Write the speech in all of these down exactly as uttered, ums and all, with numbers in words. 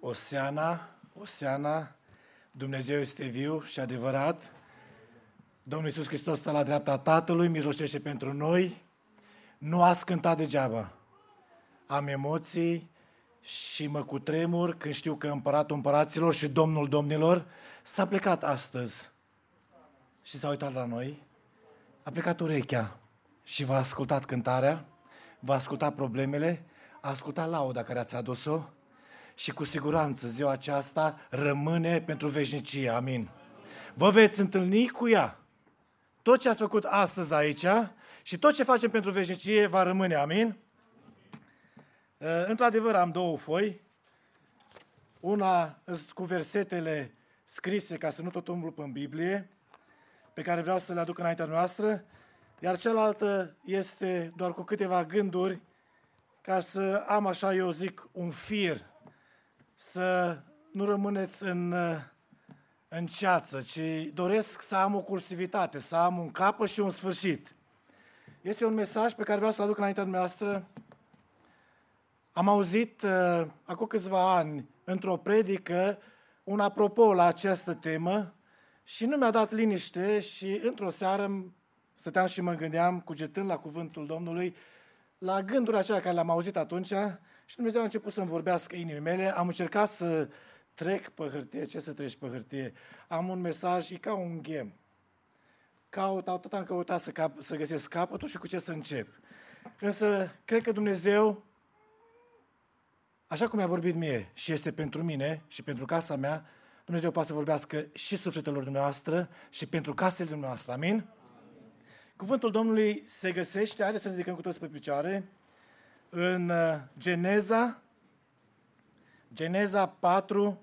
Oseana, Oseana, Dumnezeu este viu și adevărat. Domnul Iisus Hristos stă la dreapta Tatălui, mijlocește pentru noi. Nu ați cântat degeaba. Am emoții și mă cutremur când știu că Împăratul Împăraților și Domnul Domnilor s-a plecat astăzi și s-a uitat la noi. A plecat urechea și v-a ascultat cântarea, v-a ascultat problemele, a ascultat lauda care ați adus-o și cu siguranță ziua aceasta rămâne pentru veșnicie. Amin. Vă veți întâlni cu ea. Tot ce ați făcut astăzi aici și tot ce facem pentru veșnicie va rămâne. Amin. Într-adevăr, am două foi. Una cu versetele scrise, ca să nu tot umblu în Biblie, pe care vreau să le aduc înaintea noastră, iar cealaltă este doar cu câteva gânduri, ca să am, așa eu zic, un fir, să nu rămâneți în, în ceață, ci doresc să am o cursivitate, să am un capăt și un sfârșit. Este un mesaj pe care vreau să-l aduc înaintea noastră. Am auzit uh, acum câțiva ani, într-o predică, un apropo la această temă și nu mi-a dat liniște și într-o seară stăteam și mă gândeam, cugetând la cuvântul Domnului, la gândurile acelea care le-am auzit atunci și Dumnezeu a început să-mi vorbească inimii mele. Am încercat să trec pe hârtie. Ce să treci pe hârtie? Am un mesaj, e ca un ghem. Caut, tot am căutat să, cap, să găsesc capătul și cu ce să încep. Însă, cred că Dumnezeu, așa cum mi-a vorbit mie și este pentru mine și pentru casa mea, Dumnezeu poate să vorbească și sufletelor dumneavoastră și pentru casele dumneavoastră. Amin? Amin. Cuvântul Domnului se găsește, haideți să ne ridicăm cu toți pe picioare, în Geneza, Geneza patru,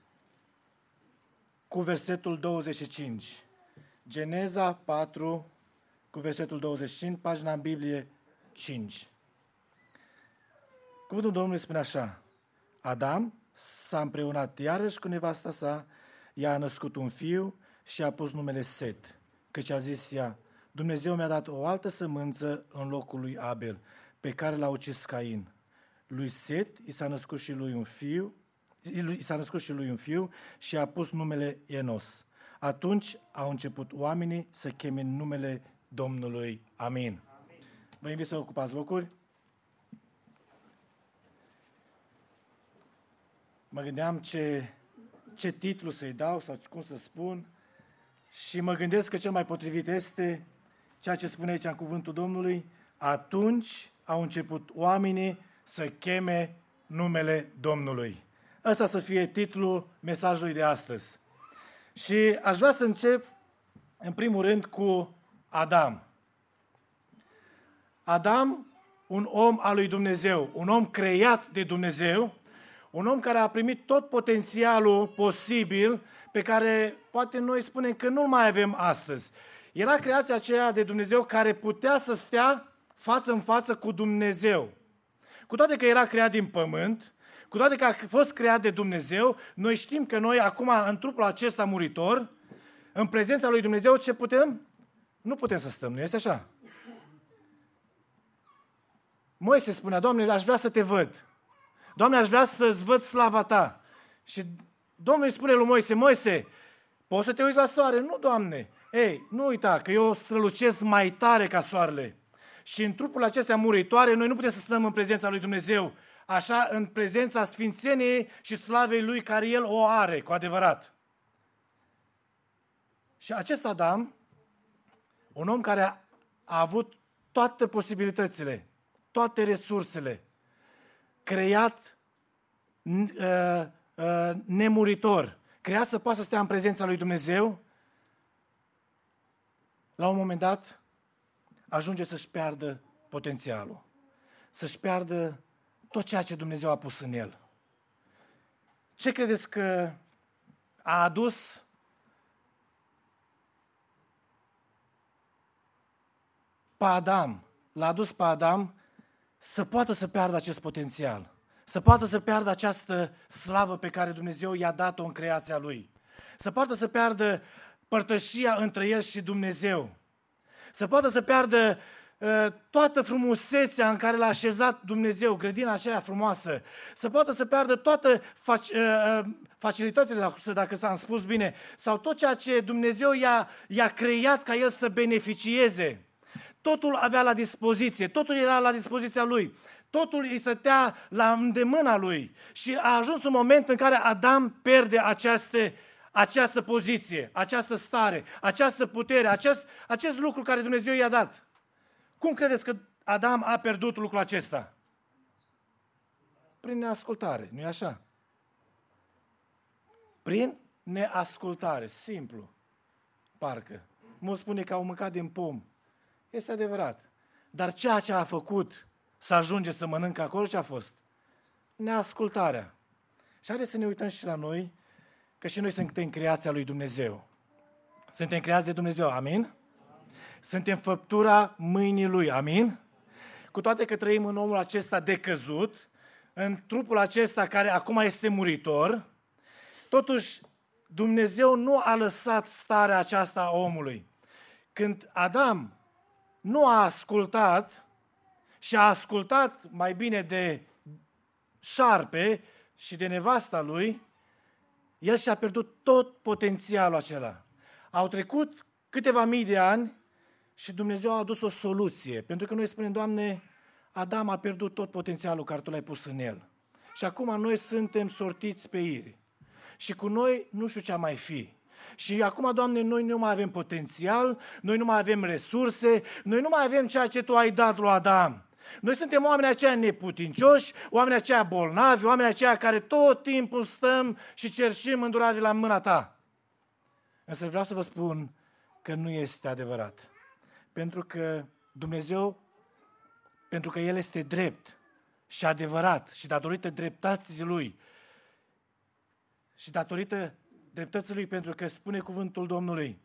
cu versetul douăzeci și cinci. Geneza patru, cu versetul douăzeci și cinci, pagina în Biblie cinci. Cuvântul Domnului spune așa: Adam s-a împreunat iarăși cu nevasta sa, ea a născut un fiu și a pus numele Set, căci a zis ea: Dumnezeu mi-a dat o altă sămânță în locul lui Abel, pe care l-a ucis Cain. Lui Set i s-a născut și lui un fiu, i s-a născut și lui un fiu și a pus numele Enos. Atunci au început oamenii să cheme numele Domnului. Amin. Amin. Vă invit să ocupați locuri. Mă gândeam ce, ce titlu să-i dau sau cum să spun și mă gândesc că cel mai potrivit este ceea ce spune aici în cuvântul Domnului: atunci au început oamenii să cheme numele Domnului. Ăsta să fie titlul mesajului de astăzi. Și aș vrea să încep în primul rând cu Adam. Adam, un om al lui Dumnezeu, un om creat de Dumnezeu, un om care a primit tot potențialul posibil pe care poate noi spunem că nu mai avem astăzi. Era creația aceea de Dumnezeu care putea să stea față în față cu Dumnezeu. Cu toate că era creat din pământ, cu toate că a fost creat de Dumnezeu, noi știm că noi acum, în trupul acesta muritor, în prezența lui Dumnezeu, ce putem? Nu putem să stăm, nu este așa? Moise spunea: Doamne, aș vrea să te văd. Doamne, aș vrea să-ți văd slava ta. Și Domnul îi spune lui Moise: Moise, poți să te uiți la soare? Nu, Doamne. Ei, nu uita că eu strălucesc mai tare ca soarele. Și în trupul acestea muritoare, noi nu putem să stăm în prezența lui Dumnezeu, așa, în prezența sfințeniei și slavei lui care El o are, cu adevărat. Și acest Adam, un om care a, a avut toate posibilitățile, toate resursele, creat uh, uh, nemuritor, creat să poată să stea în prezența lui Dumnezeu, la un moment dat ajunge să-și piardă potențialul, să-și piardă tot ceea ce Dumnezeu a pus în el. Ce credeți că a adus pe Adam, l-a adus pe Adam să poată să piardă acest potențial, să poată să piardă această slavă pe care Dumnezeu i-a dat-o în creația lui, să poată să piardă părtășia între el și Dumnezeu, să poată să piardă toată frumusețea în care l-a așezat Dumnezeu, grădina aceea frumoasă, să poată să piardă toate facilitățile, dacă s-a spus bine, sau tot ceea ce Dumnezeu i-a, i-a creat ca el să beneficieze. Totul avea la dispoziție, totul era la dispoziția lui, totul îi stătea la îndemâna lui și a ajuns un moment în care Adam pierde această, această poziție, această stare, această putere, acest, acest lucru care Dumnezeu i-a dat. Cum credeți că Adam a pierdut lucrul acesta? Prin neascultare, nu-i așa? Prin neascultare, simplu, parcă. Mulți spune că au mâncat din pom. Este adevărat. Dar ceea ce a făcut să ajunge să mănâncă acolo, ce a fost? Neascultarea. Și haideți să ne uităm și la noi, că și noi suntem creația lui Dumnezeu. Suntem creați de Dumnezeu, amin? Suntem făptura mâinii Lui, amin? Cu toate că trăim în omul acesta decăzut, în trupul acesta care acum este muritor, totuși Dumnezeu nu a lăsat starea aceasta a omului. Când Adam nu a ascultat și a ascultat mai bine de șarpe și de nevasta lui, el și-a pierdut tot potențialul acela. Au trecut câteva mii de ani și Dumnezeu a adus o soluție. Pentru că noi spunem, Doamne, Adam a pierdut tot potențialul care Tu l-ai pus în el. Și acum noi suntem sortiți pe iri. Și cu noi nu știu ce mai fi. Și acum, Doamne, noi nu mai avem potențial, noi nu mai avem resurse, noi nu mai avem ceea ce Tu ai dat lui Adam. Noi suntem oamenii aceia neputincioși, oamenii aceia bolnavi, oamenii aceia care tot timpul stăm și cerșim îndurare de la mâna Ta. Însă vreau să vă spun că nu este adevărat. Pentru că Dumnezeu, pentru că El este drept și adevărat și datorită dreptății Lui și datorită dreptății Lui, pentru că spune cuvântul Domnului,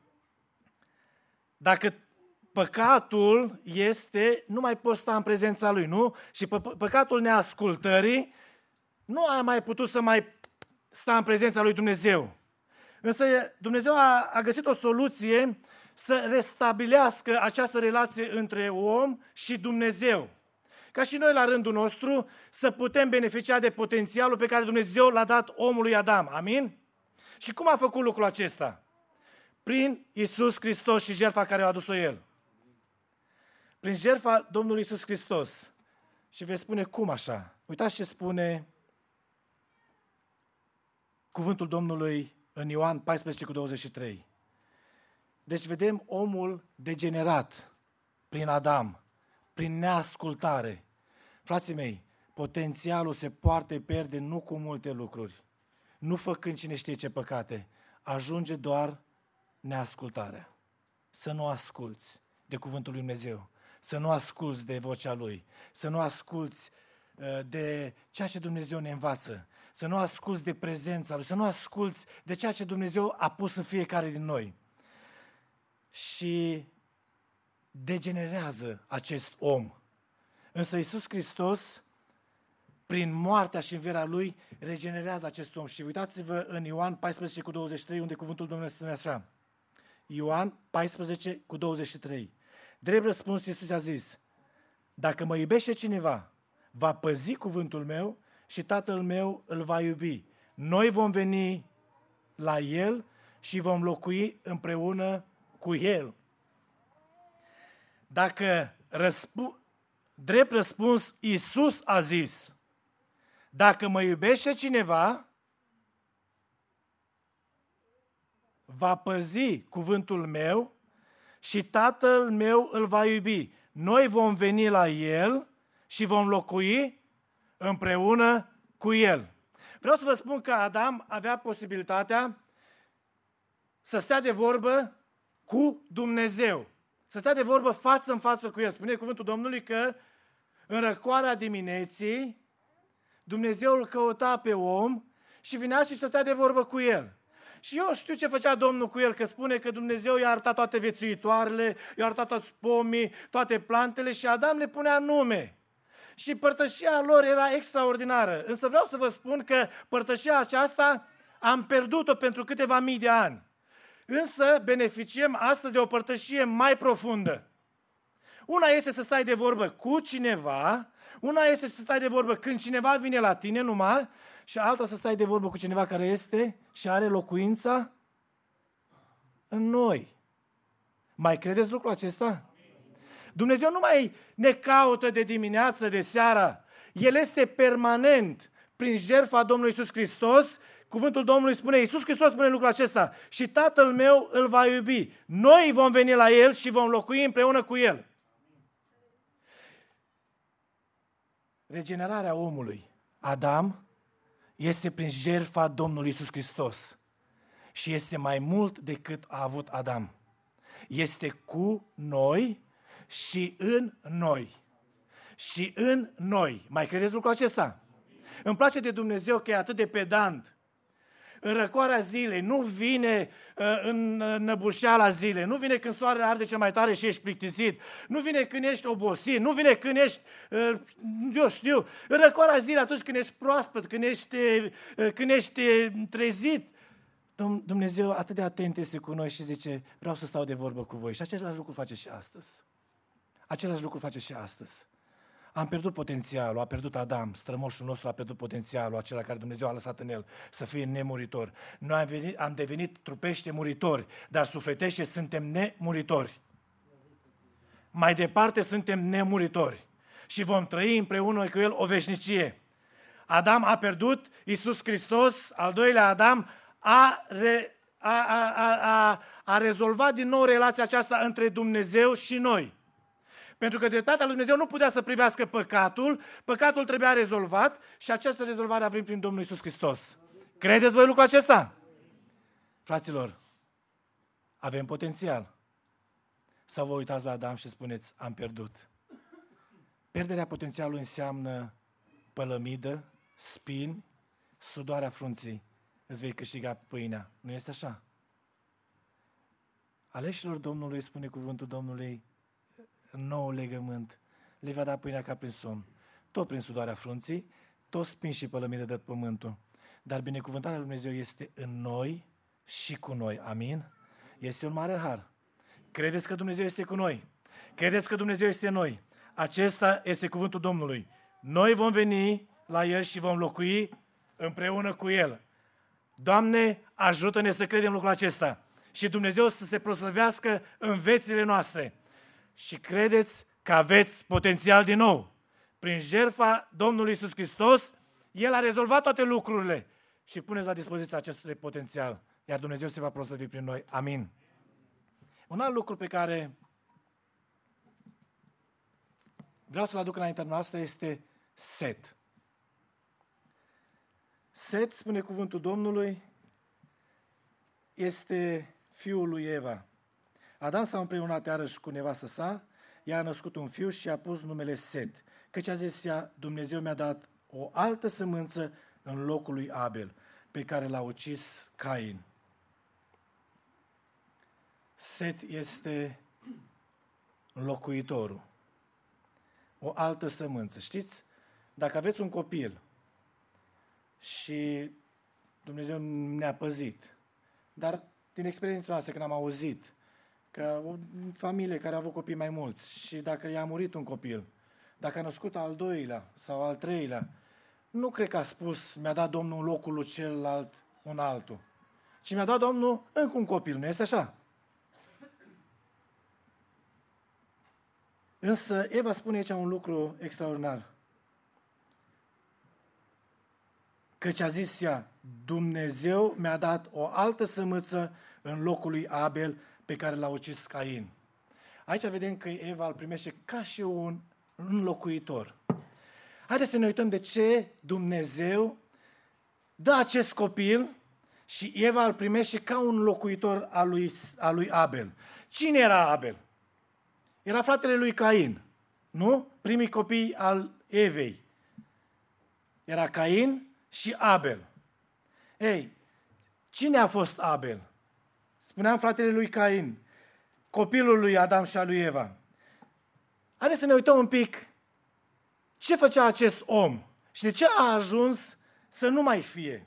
dacă păcatul este, nu mai poți sta în prezența Lui, nu? Și pă- păcatul neascultării nu a mai putut să mai sta în prezența Lui Dumnezeu. Însă Dumnezeu a, a găsit o soluție să restabilească această relație între om și Dumnezeu. Ca și noi la rândul nostru să putem beneficia de potențialul pe care Dumnezeu l-a dat omului Adam. Amin? Și cum a făcut lucrul acesta? Prin Iisus Hristos și jertfa care a adus-o El. Prin jertfa Domnului Iisus Hristos. Și veți spune, cum așa? Uitați ce spune cuvântul Domnului în Ioan paisprezece cu douăzeci și trei. Deci vedem omul degenerat prin Adam, prin neascultare. Frații mei, potențialul se poate pierde nu cu multe lucruri, nu făcând cine știe ce păcate, ajunge doar neascultarea. Să nu asculți de cuvântul lui Dumnezeu, să nu asculți de vocea Lui, să nu asculți de ceea ce Dumnezeu ne învață, să nu asculți de prezența Lui, să nu asculți de ceea ce Dumnezeu a pus în fiecare din noi. Și degenerează acest om. Însă Iisus Hristos, prin moartea și învierea Lui, regenerează acest om. Și uitați-vă în Ioan paisprezece cu douăzeci și trei, unde cuvântul Domnului spune așa. Ioan paisprezece cu douăzeci și trei. Drept răspuns, Iisus a zis, dacă mă iubește cineva, va păzi cuvântul meu și Tatăl meu îl va iubi. Noi vom veni la El și vom locui împreună cu El. Dacă răspu- drept răspuns, Iisus a zis, dacă mă iubește cineva, va păzi cuvântul meu și Tatăl meu îl va iubi. Noi vom veni la El și vom locui împreună cu El. Vreau să vă spun că Adam avea posibilitatea să stea de vorbă cu Dumnezeu. Să stea de vorbă față în față cu El. Spune cuvântul Domnului că în răcoarea dimineții Dumnezeu îl căuta pe om și vinea și să stea de vorbă cu el. Și eu știu ce făcea Domnul cu el, că spune că Dumnezeu i-a arătat toate viețuitoarele, i-a arătat toți pomii, toate plantele și Adam le punea nume. Și părtășia lor era extraordinară. Însă vreau să vă spun că părtășia aceasta am pierdut-o pentru câteva mii de ani. Însă beneficiem astăzi de o părtășie mai profundă. Una este să stai de vorbă cu cineva, una este să stai de vorbă când cineva vine la tine numai, și alta să stai de vorbă cu cineva care este și are locuința în noi. Mai credeți lucrul acesta? Dumnezeu nu mai ne caută de dimineață, de seară. El este permanent prin jertfa Domnului Iisus Hristos. Cuvântul Domnului spune, Iisus Hristos spune lucrul acesta, și Tatăl meu îl va iubi. Noi vom veni la El și vom locui împreună cu El. Regenerarea omului, Adam, este prin jertfa Domnului Iisus Hristos. Și este mai mult decât a avut Adam. Este cu noi și în noi. Și în noi. Mai credeți lucrul acesta? Îmi place de Dumnezeu că e atât de pedant. În răcoarea zilei, nu vine uh, în năbușeala zilei, nu vine când soarele arde cel mai tare și ești plictisit, nu vine când ești obosit, nu vine când ești, uh, eu știu, în răcoarea zilei, atunci când ești proaspăt, când ești, uh, când ești trezit. Dumnezeu atât de atent este cu noi și zice, vreau să stau de vorbă cu voi. Și același lucru face și astăzi. Același lucru face și astăzi. Am pierdut potențialul, a pierdut Adam, strămoșul nostru a pierdut potențialul, acela care Dumnezeu a lăsat în el, să fie nemuritor. Noi am, venit, am devenit trupește muritori, dar sufletește suntem nemuritori. Mai departe suntem nemuritori și vom trăi împreună cu el o veșnicie. Adam a pierdut, Iisus Hristos, al doilea Adam, a, re, a, a, a, a, a rezolvat din nou relația aceasta între Dumnezeu și noi. Pentru că dreptatea lui Dumnezeu nu putea să privească păcatul, păcatul trebuia rezolvat și această rezolvare a venit prin Domnul Iisus Hristos. Credeți voi lucrul acesta? Fraților, avem potențial. Sau vă uitați la Adam și spuneți, am pierdut. Pierderea potențialului înseamnă pălămidă, spini, sudoarea frunții. Îți vei câștiga pâinea. Nu este așa? Aleșilor Domnului, spune cuvântul Domnului, în nou legământ, le va da pâinea ca prin somn, tot prin sudoarea frunții, tot spin și pălămidă de pământul. Dar binecuvântarea lui Dumnezeu este în noi și cu noi. Amin? Este un mare har. Credeți că Dumnezeu este cu noi? Credeți că Dumnezeu este în noi? Acesta este cuvântul Domnului. Noi vom veni la El și vom locui împreună cu El. Doamne, ajută-ne să credem lucrul acesta și Dumnezeu să se proslăvească în viețile noastre. Și credeți că aveți potențial din nou. Prin jertfa Domnului Iisus Hristos, El a rezolvat toate lucrurile și puneți la dispoziție acestui potențial, iar Dumnezeu se va proslăvi prin noi. Amin. Un alt lucru pe care vreau să-l aduc înaintea noastră este Set. Set, spune cuvântul Domnului, este fiul lui Eva. Adam s-a împreunat iarăși cu nevastă sa, ea a născut un fiu și a pus numele Set, căci a zis ea, Dumnezeu mi-a dat o altă sămânță în locul lui Abel, pe care l-a ucis Cain. Set este înlocuitorul, o altă sămânță. Știți, dacă aveți un copil și Dumnezeu ne-a păzit, dar din experiența noastră când am auzit că o familie care a avut copii mai mulți și dacă i-a murit un copil, dacă a născut al doilea sau al treilea, nu cred că a spus, mi-a dat Domnul în locul lui celălalt un altul, ci mi-a dat Domnul încă un copil, nu este așa? Însă Eva spune aici un lucru extraordinar. Căci a zis ea, Dumnezeu mi-a dat o altă sămânță în locul lui Abel, pe care l-a ucis Cain. Aici vedem că Eva îl primește ca și un înlocuitor. Haideți să ne uităm de ce Dumnezeu dă acest copil și Eva îl primește ca un locuitor al lui, al lui Abel. Cine era Abel? Era fratele lui Cain, nu? Primii copii al Evei. Era Cain și Abel. Ei, cine a fost Abel? Spuneam fratele lui Cain, copilul lui Adam și al lui Eva. Haideți să ne uităm un pic ce făcea acest om și de ce a ajuns să nu mai fie.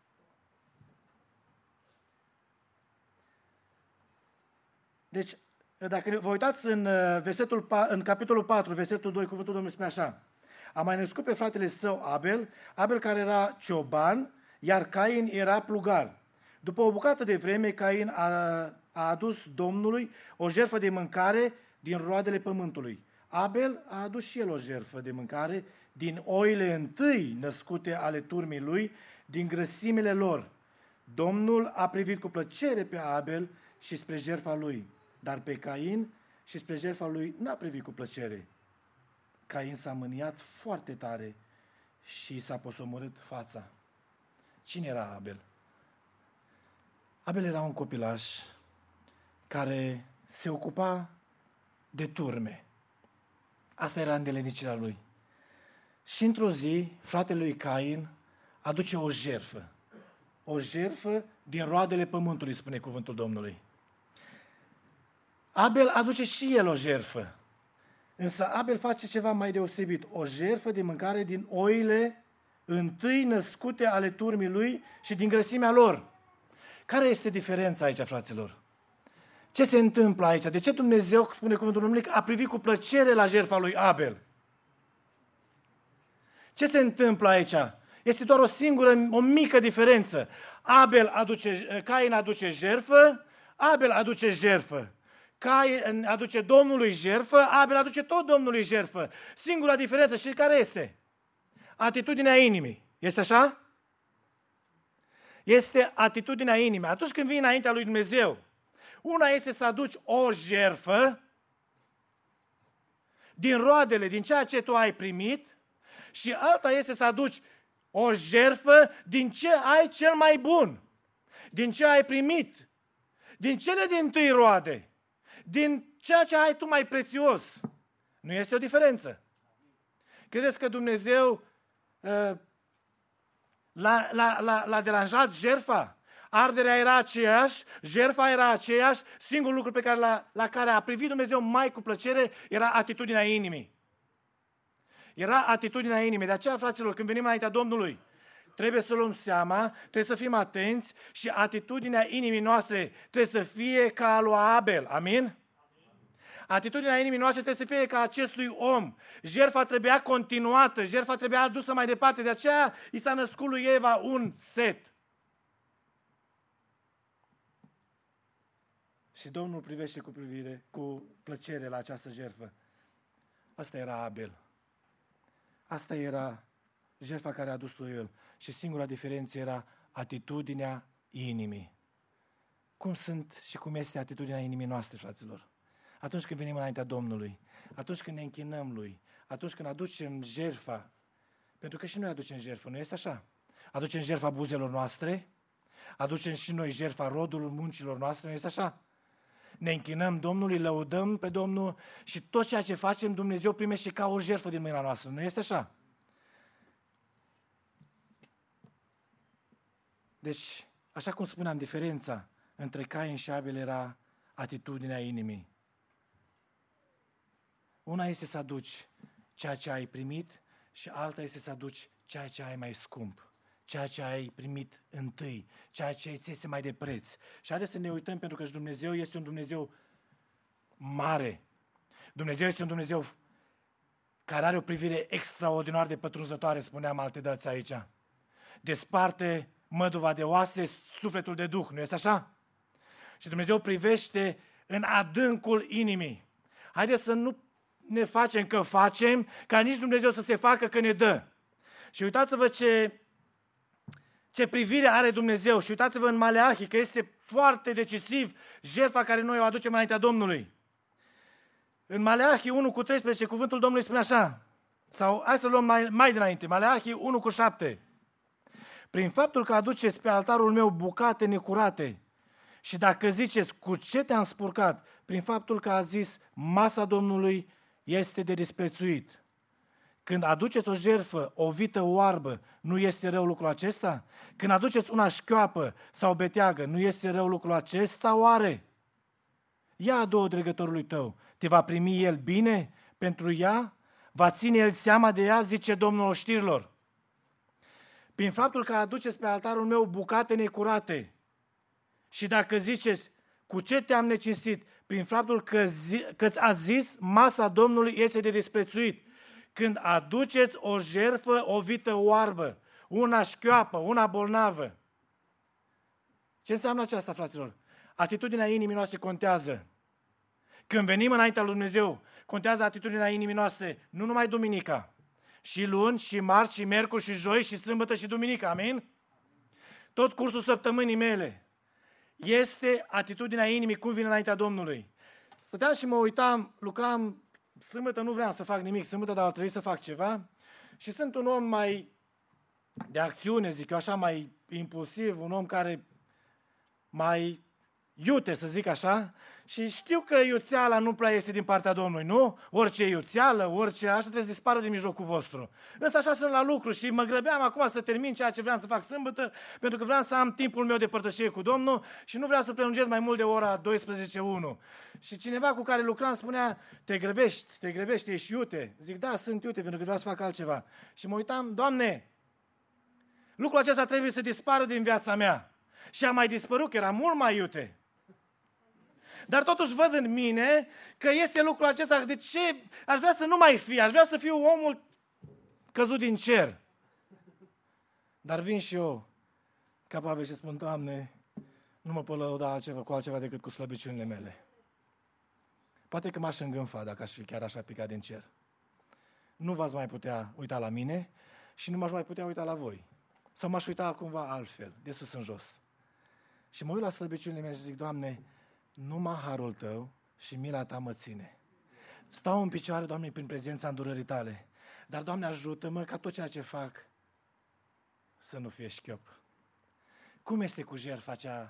Deci, dacă vă uitați în, versetul, în capitolul patru, versetul doi, cuvântul Domnului spune așa: a mai născut pe fratele său Abel, Abel care era cioban, iar Cain era plugar. După o bucată de vreme, Cain a, a adus Domnului o jertfă de mâncare din roadele pământului. Abel a adus și el o jertfă de mâncare din oile întâi născute ale turmii lui, din grăsimile lor. Domnul a privit cu plăcere pe Abel și spre jertfa lui, dar pe Cain și spre jertfa lui n-a privit cu plăcere. Cain s-a mâniat foarte tare și s-a posomorât fața. Cine era Abel? Abel era un copilaș care se ocupa de turme. Asta era îndelenicirea lui. Și într-o zi, fratele lui Cain aduce o jertfă. O jertfă din roadele pământului, spune cuvântul Domnului. Abel aduce și el o jertfă. Însă Abel face ceva mai deosebit. O jertfă de mâncare din oile întâi născute ale turmii lui și din grăsimea lor. Care este diferența aici, fraților? Ce se întâmplă aici? De ce Dumnezeu, spune cuvântul Domnului, a privit cu plăcere la jertfa lui Abel? Ce se întâmplă aici? Este doar o singură, o mică diferență. Abel aduce, Cain aduce jertfă, Abel aduce jertfă. Cain aduce Domnului jertfă, Abel aduce tot Domnului jertfă. Singura diferență, știți care este? Atitudinea inimii. Este așa? Este atitudinea inimii. Atunci când vii înaintea lui Dumnezeu, una este să aduci o jertfă din roadele, din ceea ce tu ai primit, și alta este să aduci o jertfă din ce ai cel mai bun, din ce ai primit, din cele dintâi roade, din ceea ce ai tu mai prețios. Nu este o diferență. Credeți că Dumnezeu uh, l-a, l-a, l-a, l-a deranjat jertfa? Arderea era aceeași, jertfa era aceeași, singurul lucru pe care la, la care a privit Dumnezeu mai cu plăcere era atitudinea inimii. Era atitudinea inimii. De aceea, fraților, când venim înaintea Domnului, trebuie să luăm seama, trebuie să fim atenți și atitudinea inimii noastre trebuie să fie ca a lui Abel. Amin? Atitudinea inimii noastre trebuie să fie ca acestui om. Jertfa trebuia continuată, jertfa trebuia adusă mai departe. De aceea i s-a născut lui Eva un set. Și Domnul privește cu privire, cu plăcere la această jertfă. Asta era Abel. Asta era jertfa care a adus-o el. Și singura diferență era atitudinea inimii. Cum sunt și cum este atitudinea inimii noastre, fraților? Atunci când venim înaintea Domnului, atunci când ne închinăm Lui, atunci când aducem jertfa, pentru că și noi aducem jertfă, nu este așa? Aducem jertfa buzelor noastre, aducem și noi jertfa rodului muncilor noastre, nu este așa? Ne închinăm Domnului, lăudăm pe Domnul și tot ceea ce facem Dumnezeu primește ca o jertfă din mâna noastră, nu este așa? Deci, așa cum spuneam, diferența între Cain și Abel era atitudinea inimii. Una este să aduci ceea ce ai primit și alta este să aduci ceea ce ai mai scump, ceea ce ai primit întâi, ceea ce îți este mai de preț. Și haideți să ne uităm, pentru că și Dumnezeu este un Dumnezeu mare. Dumnezeu este un Dumnezeu care are o privire extraordinar de pătrunzătoare, spuneam alte dăți aici. Desparte măduva de oase, sufletul de duh, nu este așa? Și Dumnezeu privește în adâncul inimii. Haideți să nu ne facem că facem, ca nici Dumnezeu să se facă că ne dă. Și uitați-vă ce, ce privire are Dumnezeu. Și uitați-vă în Maleahi, că este foarte decisiv jertfa care noi o aducem înaintea Domnului. În Maleahi unu cu treisprezece, cuvântul Domnului spune așa, sau hai să luăm mai, mai dinainte, Maleahi unu cu șapte. Prin faptul că aduceți pe altarul meu bucate necurate și dacă ziceți cu ce te-am spurcat, prin faptul că a zis masa Domnului este de disprețuit. Când aduceți o jertfă, o vită oarbă, nu este rău lucrul acesta? Când aduceți una șchioapă sau beteagă, nu este rău lucrul acesta oare? Ia adu-o dregătorului tău, te va primi el bine pentru ea? Va ține el seama de ea, zice Domnul oștirilor. Prin faptul că aduceți pe altarul meu bucate necurate și dacă ziceți, cu ce te-am necinstit, prin faptul că, zi, că ați zis, masa Domnului este de disprețuit. Când aduceți o jertfă, o vită oarbă, una șchioapă, una bolnavă. Ce înseamnă aceasta, fraților? Atitudinea inimii noastre contează. Când venim înaintea lui Dumnezeu, contează atitudinea inimii noastre, nu numai duminica, și luni, și marți, și miercuri, și joi, și sâmbătă, și duminică, amin? Tot cursul săptămânii mele este atitudinea inimii, cum vine înaintea Domnului. Stăteam și mă uitam, lucram, sâmbătă nu vreau să fac nimic, sâmbătă, dar trebuie să fac ceva. Și sunt un om mai de acțiune, zic eu așa, mai impulsiv, un om care mai iute, să zic așa, și știu că iuțeala nu prea este din partea Domnului, nu? Orice iuțeală, orice, așa trebuie să dispară din mijlocul vostru. Însă așa sunt la lucru și mă grăbeam acum să termin ceea ce vreau să fac sâmbătă, pentru că vreau să am timpul meu de părtășie cu Domnul și nu vreau să prelungesc mai mult de ora douăsprezece unu. Și cineva cu care lucram spunea, te grăbești, te grăbești, ești iute. Zic, da, sunt iute, pentru că vreau să fac altceva. Și mă uitam, Doamne, lucrul acesta trebuie să dispară din viața mea. Și a mai dispărut, că era mult mai iute. Dar totuși văd în mine că este lucrul acesta, de ce aș vrea să nu mai fie, aș vrea să fiu omul căzut din cer. Dar vin și eu, capabil, și spun, Doamne, nu mă pot lăuda altceva, cu altceva decât cu slăbiciunile mele. Poate că m-aș îngânfa dacă aș fi chiar așa picat din cer. Nu v-ați mai putea uita la mine și nu m-aș mai putea uita la voi. Sau m-aș uita cumva altfel, de sus în jos. Și mă uit la slăbiciunile mele și zic, Doamne, numai harul Tău și mila Ta mă ține. Stau în picioare, Doamne, prin prezența îndurării Tale. Dar, Doamne, ajută-mă ca tot ceea ce fac să nu fie șchiop. Cum este cu jertfa aceea?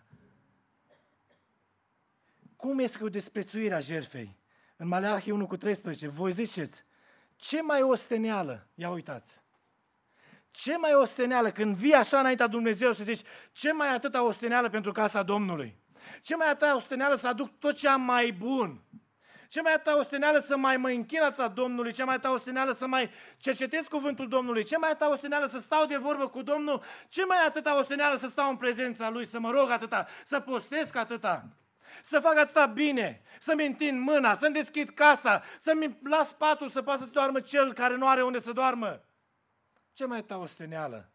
Cum este cu desprețuirea jertfei? În Maleahi unu cu treisprezece, voi ziceți, ce mai osteneală? Ia uitați. Ce mai osteneală când vii așa înaintea Dumnezeu și zici, ce mai atâta osteneală pentru casa Domnului? Ce mai atâta osteneală să aduc tot ce am mai bun? Ce mai atâta osteneală să mai mă închin atâta Domnului? Ce mai atâta osteneală să mai cercetez cuvântul Domnului? Ce mai atâta osteneală să stau de vorbă cu Domnul? Ce mai atâta osteneală să stau în prezența Lui, să mă rog atâta, să postez atâta? Să fac atâta bine, să-mi întind mâna, să-mi deschid casa, să-mi las patul să poată să doarmă cel care nu are unde să doarmă. Ce mai atâta osteneală?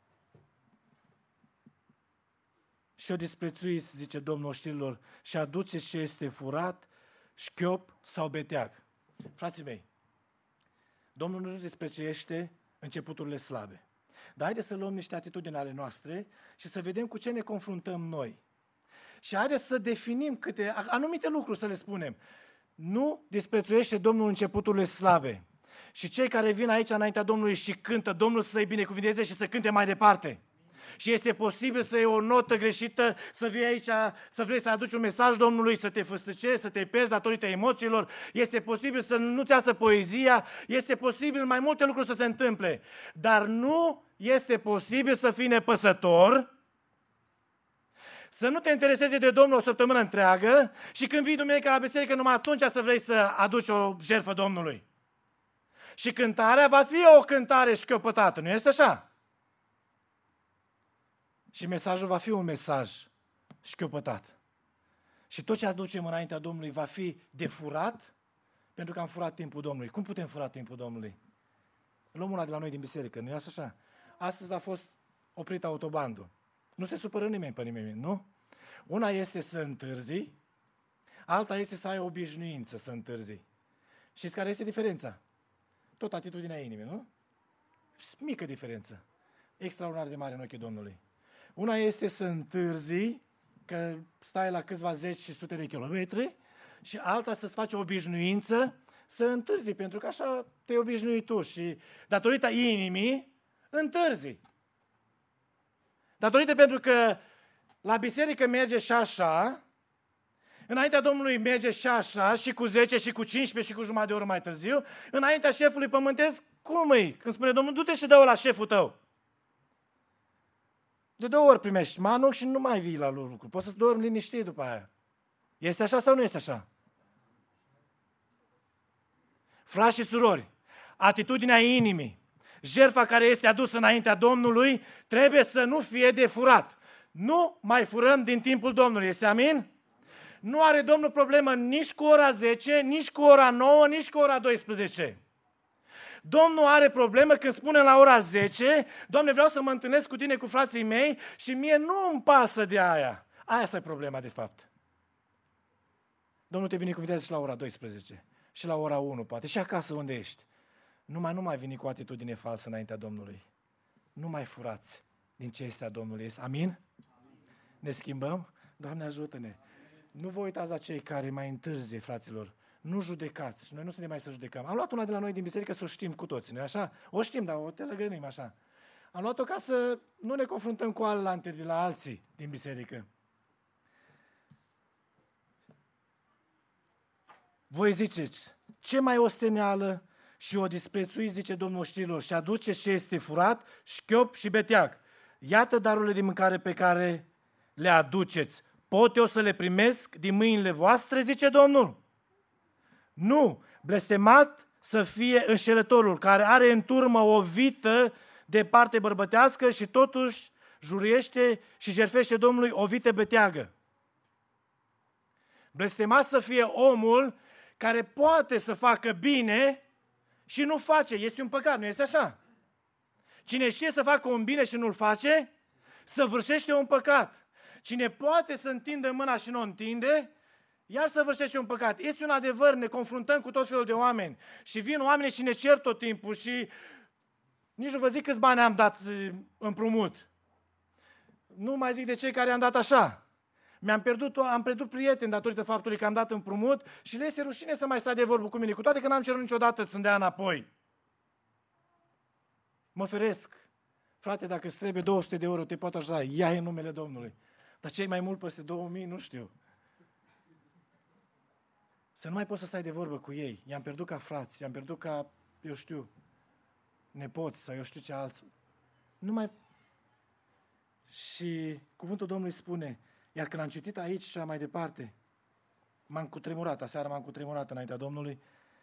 Și o disprețuiți, zice Domnul oștirilor, și aduceți ce este furat, șchiop sau beteag. Frații mei, Domnul nu disprețuiește începuturile slabe. Dar haideți să luăm niște atitudini ale noastre și să vedem cu ce ne confruntăm noi. Și haideți să definim câte, anumite lucruri să le spunem. Nu disprețuiește Domnul începuturile slabe. Și cei care vin aici înaintea Domnului și cântă, Domnul să-i binecuvinteze și să cânte mai departe. Și este posibil să iei o notă greșită, să vii aici, să vrei să aduci un mesaj Domnului, să te făstăcezi, să te pierzi datorită emoțiilor. Este posibil să nu-ți iasă poezia, este posibil mai multe lucruri să se întâmple. Dar nu este posibil să fii nepăsător, să nu te intereseze de Domnul o săptămână întreagă și când vii duminică la biserică, numai atunci să vrei să aduci o jertfă Domnului. Și cântarea va fi o cântare șchiopătată, nu este așa? Și mesajul va fi un mesaj șchiopătat. Și tot ce aducem înaintea Domnului va fi de furat, pentru că am furat timpul Domnului. Cum putem fura timpul Domnului? Luăm una de la noi din biserică, nu e așa? Astăzi a fost oprit autobandul. Nu se supără nimeni pe nimeni, nu? Una este să întârzi, alta este să ai obișnuință să întârzi. Știți care este diferența? Tot atitudinea inimii, nu? Mică diferență. Extraordinar de mare în ochii Domnului. Una este să întârzi, că stai la câțiva zeci și sute de kilometri, și alta să-ți faci o obișnuință să întârzi, pentru că așa te-ai obișnuit tu și datorită inimii întârzi. Datorită pentru că la biserică merge și așa, înaintea Domnului merge și așa, și cu zece, și cu cincisprezece, și cu jumătate de oră mai târziu, înaintea șefului pământesc, cum îi? Când spune Domnul, du-te și dă-o la șeful tău. De două ori primești manuc și nu mai vii la lucru. Poți să dormi liniștit după aia. Este așa sau nu este așa? Frați și surori, atitudinea inimii, jertfa care este adusă înaintea Domnului, trebuie să nu fie de furat. Nu mai furăm din timpul Domnului. Este amin? Nu are Domnul problemă nici cu ora zece, nici cu ora nouă, nici cu ora douăsprezece. Domnul are problemă când spune la ora zece, Doamne, vreau să mă întâlnesc cu tine, cu frații mei și mie nu îmi pasă de aia. Aia e problema, de fapt. Domnul te binecuvintează și la ora douăsprezece, și la ora unu, poate, și acasă unde ești. Numai nu mai veni cu atitudine falsă înaintea Domnului. Nu mai furați din ce este a Domnului. Este. Amin? Amin? Ne schimbăm? Doamne, ajută-ne! Nu vă uitați la cei care mai întârzie, fraților. Nu judecați. Și noi nu suntem mai să judecăm. Am luat una de la noi din biserică să o știm cu toții, nu așa? O știm, dar o telăgănim așa. Am luat-o ca să nu ne confruntăm cu alante de la alții din biserică. Voi ziceți, ce mai osteneală și o disprețuiți, zice Domnul oștirilor, și aduce ce este furat, șchiop și beteag. Iată darurile de mâncare pe care le aduceți. Pot eu să le primesc din mâinile voastre, zice Domnul? Nu, blestemat să fie înșelătorul, care are în turmă o vită de parte bărbătească și totuși juriește și jertfește Domnului o vită beteagă. Blestemat să fie omul care poate să facă bine și nu face. Este un păcat, nu este așa? Cine știe să facă un bine și nu-l face, săvârșește un păcat. Cine poate să întindă mâna și nu o întinde, iar săvârșește un păcat. Este un adevăr, ne confruntăm cu tot felul de oameni și vin oameni și ne cer tot timpul și nici nu vă zic câți bani am dat împrumut. Nu mai zic de cei care am dat așa. Mi-am pierdut, am pierdut prieteni datorită faptului că am dat împrumut și le este rușine să mai stai de vorbă cu mine, cu toate că n-am cerut niciodată să-mi dea înapoi. Mă feresc. Frate, dacă îți trebuie două sute de euro, te pot ajuta, ia în numele Domnului. Dar cei mai mult peste două mii, nu știu. Să nu mai poți să stai de vorbă cu ei. I-am pierdut ca frați, i-am pierdut ca, eu știu, nepoți sau eu știu ce alții. Nu mai... Și cuvântul Domnului spune, iar când am citit aici și mai departe, m-am cutremurat, aseară m-am cutremurat înaintea Domnului,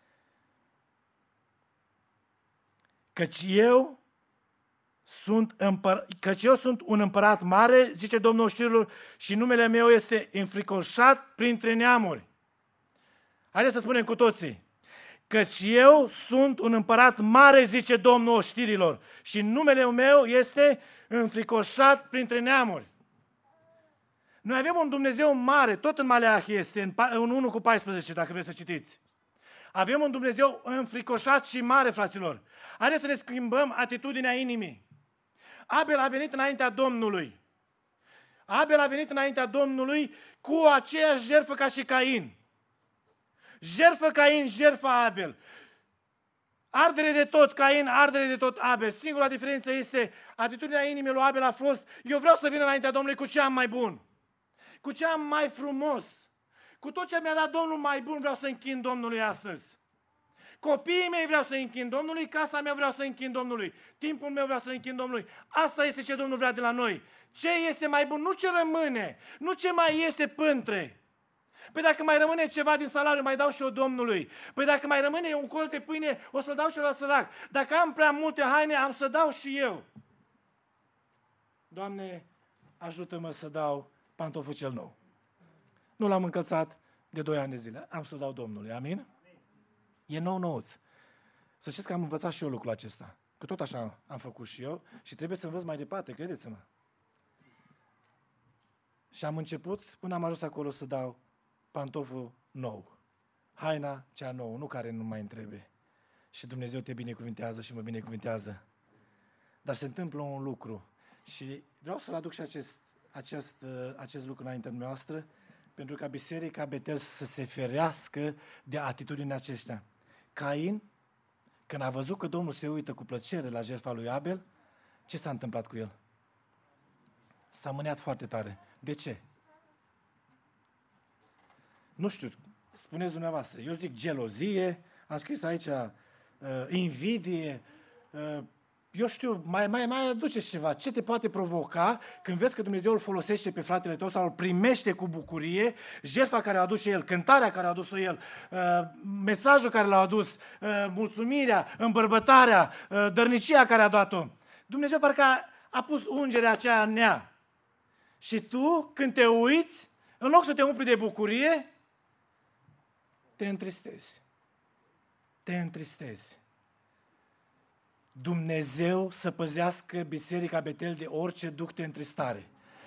căci eu sunt, împăr- căci eu sunt un împărat mare, zice Domnul oștirilor, și numele meu este înfricoșat printre neamuri. Haideți să spunem cu toții. Căci eu sunt un împărat mare, zice Domnul oștirilor, și numele meu este înfricoșat printre neamuri. Noi avem un Dumnezeu mare, tot în Maleahi este, în unu cu paisprezece, dacă vreți să citiți. Avem un Dumnezeu înfricoșat și mare, fraților. Haideți să ne schimbăm atitudinea inimii. Abel a venit înaintea Domnului. Abel a venit înaintea Domnului cu aceeași jertfă ca și Cain. Jertfă Cain, jertfa Abel. Ardere de tot Cain, ardere de tot Abel. Singura diferență este, atitudinea inimii lui Abel a fost, eu vreau să vin înaintea Domnului cu ce am mai bun, cu ce am mai frumos, cu tot ce mi-a dat Domnul mai bun vreau să închin Domnului astăzi. Copiii mei vreau să închin Domnului, casa mea vreau să închin Domnului, timpul meu vreau să închin Domnului. Asta este ce Domnul vrea de la noi. Ce este mai bun, nu ce rămâne, nu ce mai este pântre. Păi dacă mai rămâne ceva din salariu, mai dau și eu Domnului. Păi dacă mai rămâne un colț de pâine, o să-l dau și eu la sărac. Dacă am prea multe haine, am să dau și eu. Doamne, ajută-mă să dau pantoful cel nou. Nu l-am încălțat de doi ani de zile. Am să-l dau Domnului. Amin? E nou-nouț. Să știți că am învățat și eu lucrul acesta. Că tot așa am făcut și eu și trebuie să învăț mai departe, credeți-mă. Și am început până am ajuns acolo să dau pantoful nou. Haina cea nouă, nu care nu mai îmi trebuie. Și Dumnezeu te binecuvintează și mă binecuvintează. Dar se întâmplă un lucru. Și vreau să-l aduc și acest, acest, acest lucru înaintea noastră, pentru ca Biserica Betel să se ferească de atitudinea aceștia. Cain, când a văzut că Domnul se uită cu plăcere la jertfa lui Abel, ce s-a întâmplat cu el? S-a mâniat foarte tare. De ce? Nu știu, spuneți dumneavoastră. Eu zic gelozie, am scris aici uh, invidie, uh, eu știu, mai, mai, mai aduceți ceva. Ce te poate provoca când vezi că Dumnezeu îl folosește pe fratele tău sau îl primește cu bucurie, jertfa care a adus el, cântarea care a adus-o el, uh, mesajul care l-a adus, uh, mulțumirea, îmbărbătarea, uh, dărnicia care a dat-o. Dumnezeu parcă a, a pus ungerea aceea în ea. Și tu, când te uiți, În loc să te umpli de bucurie, te întristezi. Te întristezi. Dumnezeu să păzească Biserica Betel de orice duc de întristare.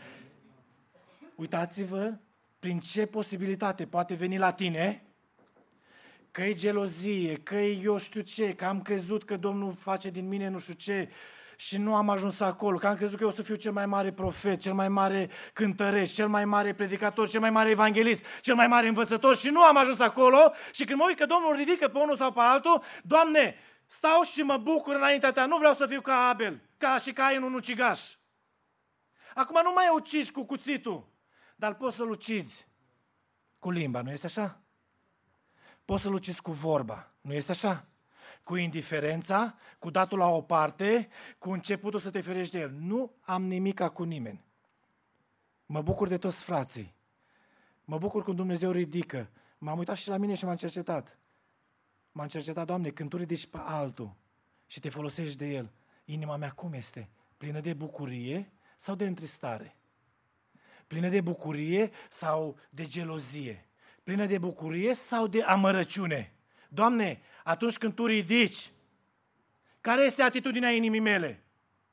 Uitați-vă prin ce posibilitate poate veni la tine, că e gelozie, că e eu știu ce, că am crezut că Domnul face din mine nu știu ce și nu am ajuns acolo, că am crezut că eu o să fiu cel mai mare profet, cel mai mare cântăreș, cel mai mare predicator, cel mai mare evanghelist, cel mai mare învățător și nu am ajuns acolo și când mă uit că Domnul ridică pe unul sau pe altul, Doamne, stau și mă bucur înaintea Ta, nu vreau să fiu ca Abel, ca și Cain un ucigaș. Acum nu mai ucizi cu cuțitul, dar poți să-l ucizi cu limba, nu este așa? Poți să-l ucizi cu vorba, nu este așa? Cu indiferența, cu datul la o parte, cu începutul să te ferești de el. Nu am nimica cu nimeni. Mă bucur de toți frații. Mă bucur când Dumnezeu ridică. M-am uitat și la mine și m-am cercetat. M-am cercetat, Doamne, când Tu ridici pe altul și te folosești de el, inima mea cum este? Plină de bucurie sau de întristare? Plină de bucurie sau de gelozie? Plină de bucurie sau de amărăciune? Doamne, atunci când Tu ridici, care este atitudinea inimii mele?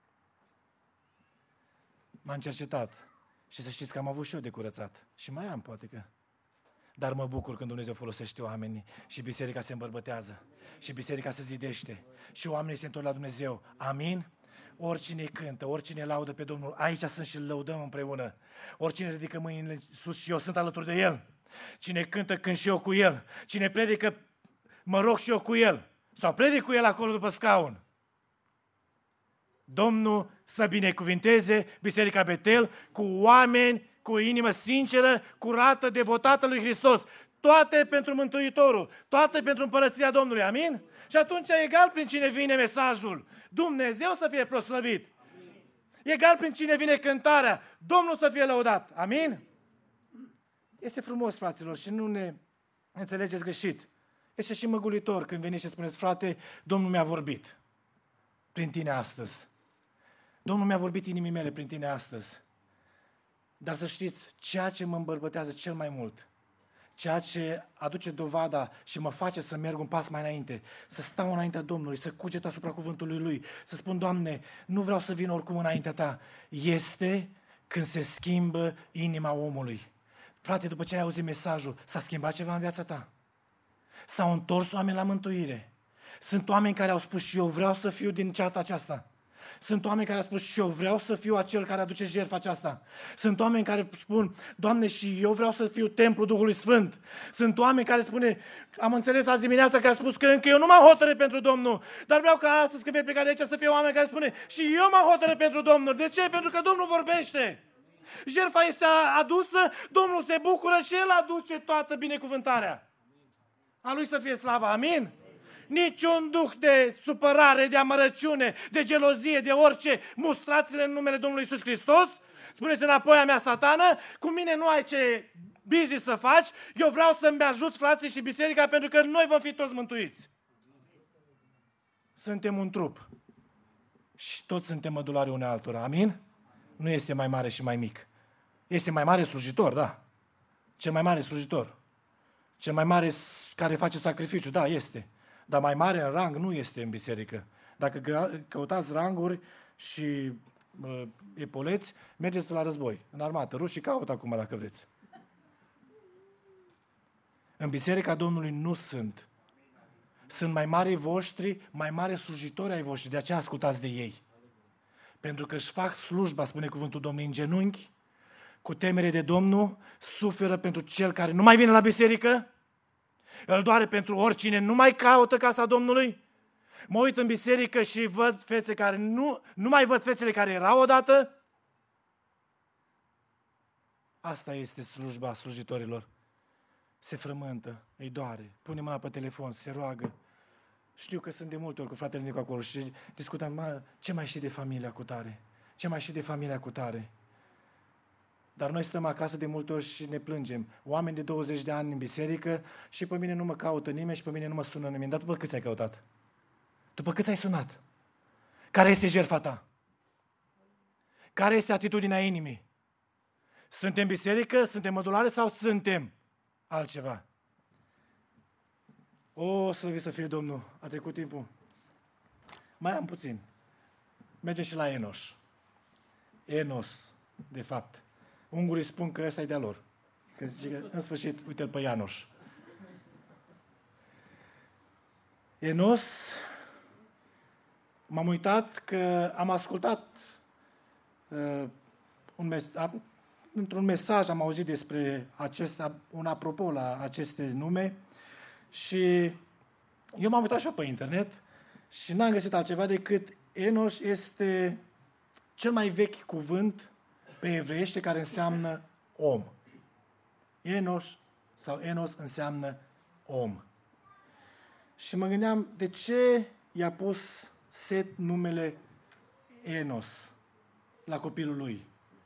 M-am cercetat și să știți că am avut și eu de curățat. Și mai am, poate că. Dar mă bucur când Dumnezeu folosește oamenii și biserica se îmbărbătează și biserica se zidește și oamenii se întorc la Dumnezeu. Amin? Oricine cântă, oricine laudă pe Domnul, aici sunt și îl lăudăm împreună. Oricine ridică mâinile sus și eu sunt alături de el. Cine cântă, cânt și eu cu el. Cine predică, mă rog și eu cu el. Sau predic cu el acolo după scaun. Domnul să binecuvinteze Biserica Betel cu oameni, cu o inimă sinceră, curată, devotată lui Hristos. Toate pentru Mântuitorul, toate pentru Împărăția Domnului. Amin? Și atunci egal prin cine vine mesajul, Dumnezeu să fie proslăvit. Amin. Egal prin cine vine cântarea, Domnul să fie lăudat. Amin? Este frumos, fraților, și nu ne înțelegeți greșit. Este și măgulitor când veniți și spuneți, frate, Domnul mi-a vorbit prin tine astăzi. Domnul mi-a vorbit inimii mele prin tine astăzi. Dar să știți, ceea ce mă îmbărbătează cel mai mult, ceea ce aduce dovada și mă face să merg un pas mai înainte, să stau înaintea Domnului, să cuget asupra cuvântului Lui, să spun, Doamne, nu vreau să vin oricum înaintea Ta, este când se schimbă inima omului. Frate, după ce ai auzit mesajul, s-a schimbat ceva în viața ta? S-au întors oameni la mântuire. Sunt oameni care au spus și eu vreau să fiu din ceata aceasta. Sunt oameni care au spus și eu vreau să fiu acel care aduce jertfa aceasta. Sunt oameni care spun, Doamne, și eu vreau să fiu templul Duhului Sfânt. Sunt oameni care spune, am înțeles azi dimineața că a spus că încă eu nu m-am hotărât pentru Domnul, dar vreau ca astăzi când vei pleca de aici să fie oameni care spune, și eu m-am hotărât pentru Domnul. De ce? Pentru că Domnul vorbește. Jertfa este adusă, Domnul se bucură și El aduce toată binecuvântarea. A Lui să fie slava. Amin? Niciun duh de supărare, de amărăciune, de gelozie, de orice, mustrați-le în numele Domnului Iisus Hristos. Spuneți înapoi a mea, Satană, cu mine nu ai ce busy să faci, eu vreau să-mi ajut frații și biserica pentru că noi vom fi toți mântuiți. Suntem un trup și toți suntem mădulare unei altora. Amin? Nu este mai mare și mai mic. Este mai mare slujitor, da. Cel mai mare slujitor. Cel mai mare care face sacrificiu, da, este. Dar mai mare în rang nu este în biserică. Dacă căutați ranguri și uh, epoleți, mergeți la război, în armată. Rușii caută acum dacă vreți. În biserica Domnului nu sunt. Sunt mai mari voștri, mai mari slujitori ai voștri, de aceea ascultați de ei. Pentru că își fac slujba, spune cuvântul Domnului, în genunchi, cu temere de Domnul, suferă pentru cel care nu mai vine la biserică, îl doare pentru oricine nu mai caută casa Domnului. Mă uit în biserică și văd fețe care nu, nu mai văd fețele care erau odată. Asta este slujba slujitorilor. Se frământă, îi doare, pune mâna pe telefon, se roagă. Știu că sunt de multe ori cu fratele Nicu acolo și discutăm, mă, ce mai știi de familia cu tare? Ce mai știi de familia cu tare? Dar noi stăm acasă de multe ori și ne plângem. Oameni de douăzeci de ani în biserică și pe mine nu mă caută nimeni și pe mine nu mă sună nimeni. Dar după câți ai căutat? După câți ai sunat? Care este jertfa ta? Care este atitudinea inimii? Suntem biserică? Suntem mădulare sau suntem altceva? O, slăvit să fie Domnul, a trecut timpul. Mai am puțin. Mergem și la Enos. Enos, de fapt. Ungurii spun că ăsta e de-a lor. Că zice că, în sfârșit, uite-l pe Ianoș. Enos, m-am uitat că am ascultat uh, un mes- a, într-un mesaj, am auzit despre acesta, un apropo la aceste nume și eu m-am uitat și eu pe internet și n-am găsit altceva decât Enos este cel mai vechi cuvânt pe evreiește care înseamnă om. Enos sau Enos înseamnă om. Și mă gândeam, de ce i-a pus Set numele Enos la copilul lui?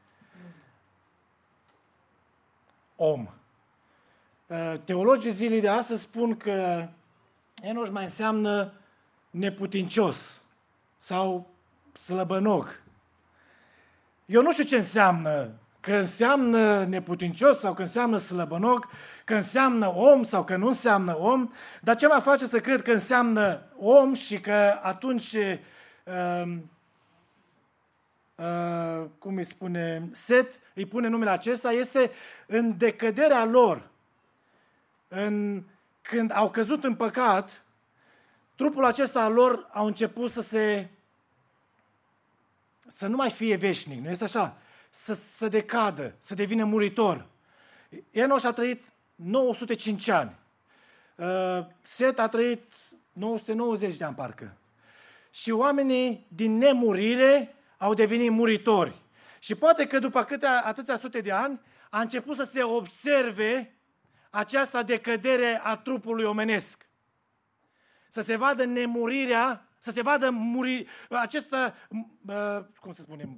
Om. Teologii zilei de astăzi spun că Enos mai înseamnă neputincios sau slăbănog. Eu nu știu ce înseamnă, că înseamnă neputincios sau că înseamnă slăbănog, că înseamnă om sau că nu înseamnă om, dar ce mă face să cred că înseamnă om și că atunci, uh, uh, cum îi spune, Set îi pune numele acesta, este în decăderea lor, în, când au căzut în păcat, trupul acesta al lor au început să se să nu mai fie veșnic, nu este așa? Să, să decadă, să devină muritor. Enos a trăit nouă sute cinci ani. Set a trăit nouă sute nouăzeci de ani, parcă. Și oamenii din nemurire au devenit muritori. Și poate că după câtea, atâția sute de ani a început să se observe această decădere a trupului omenesc. Să se vadă nemurirea, să se vadă muri, acesta, cum să spunem,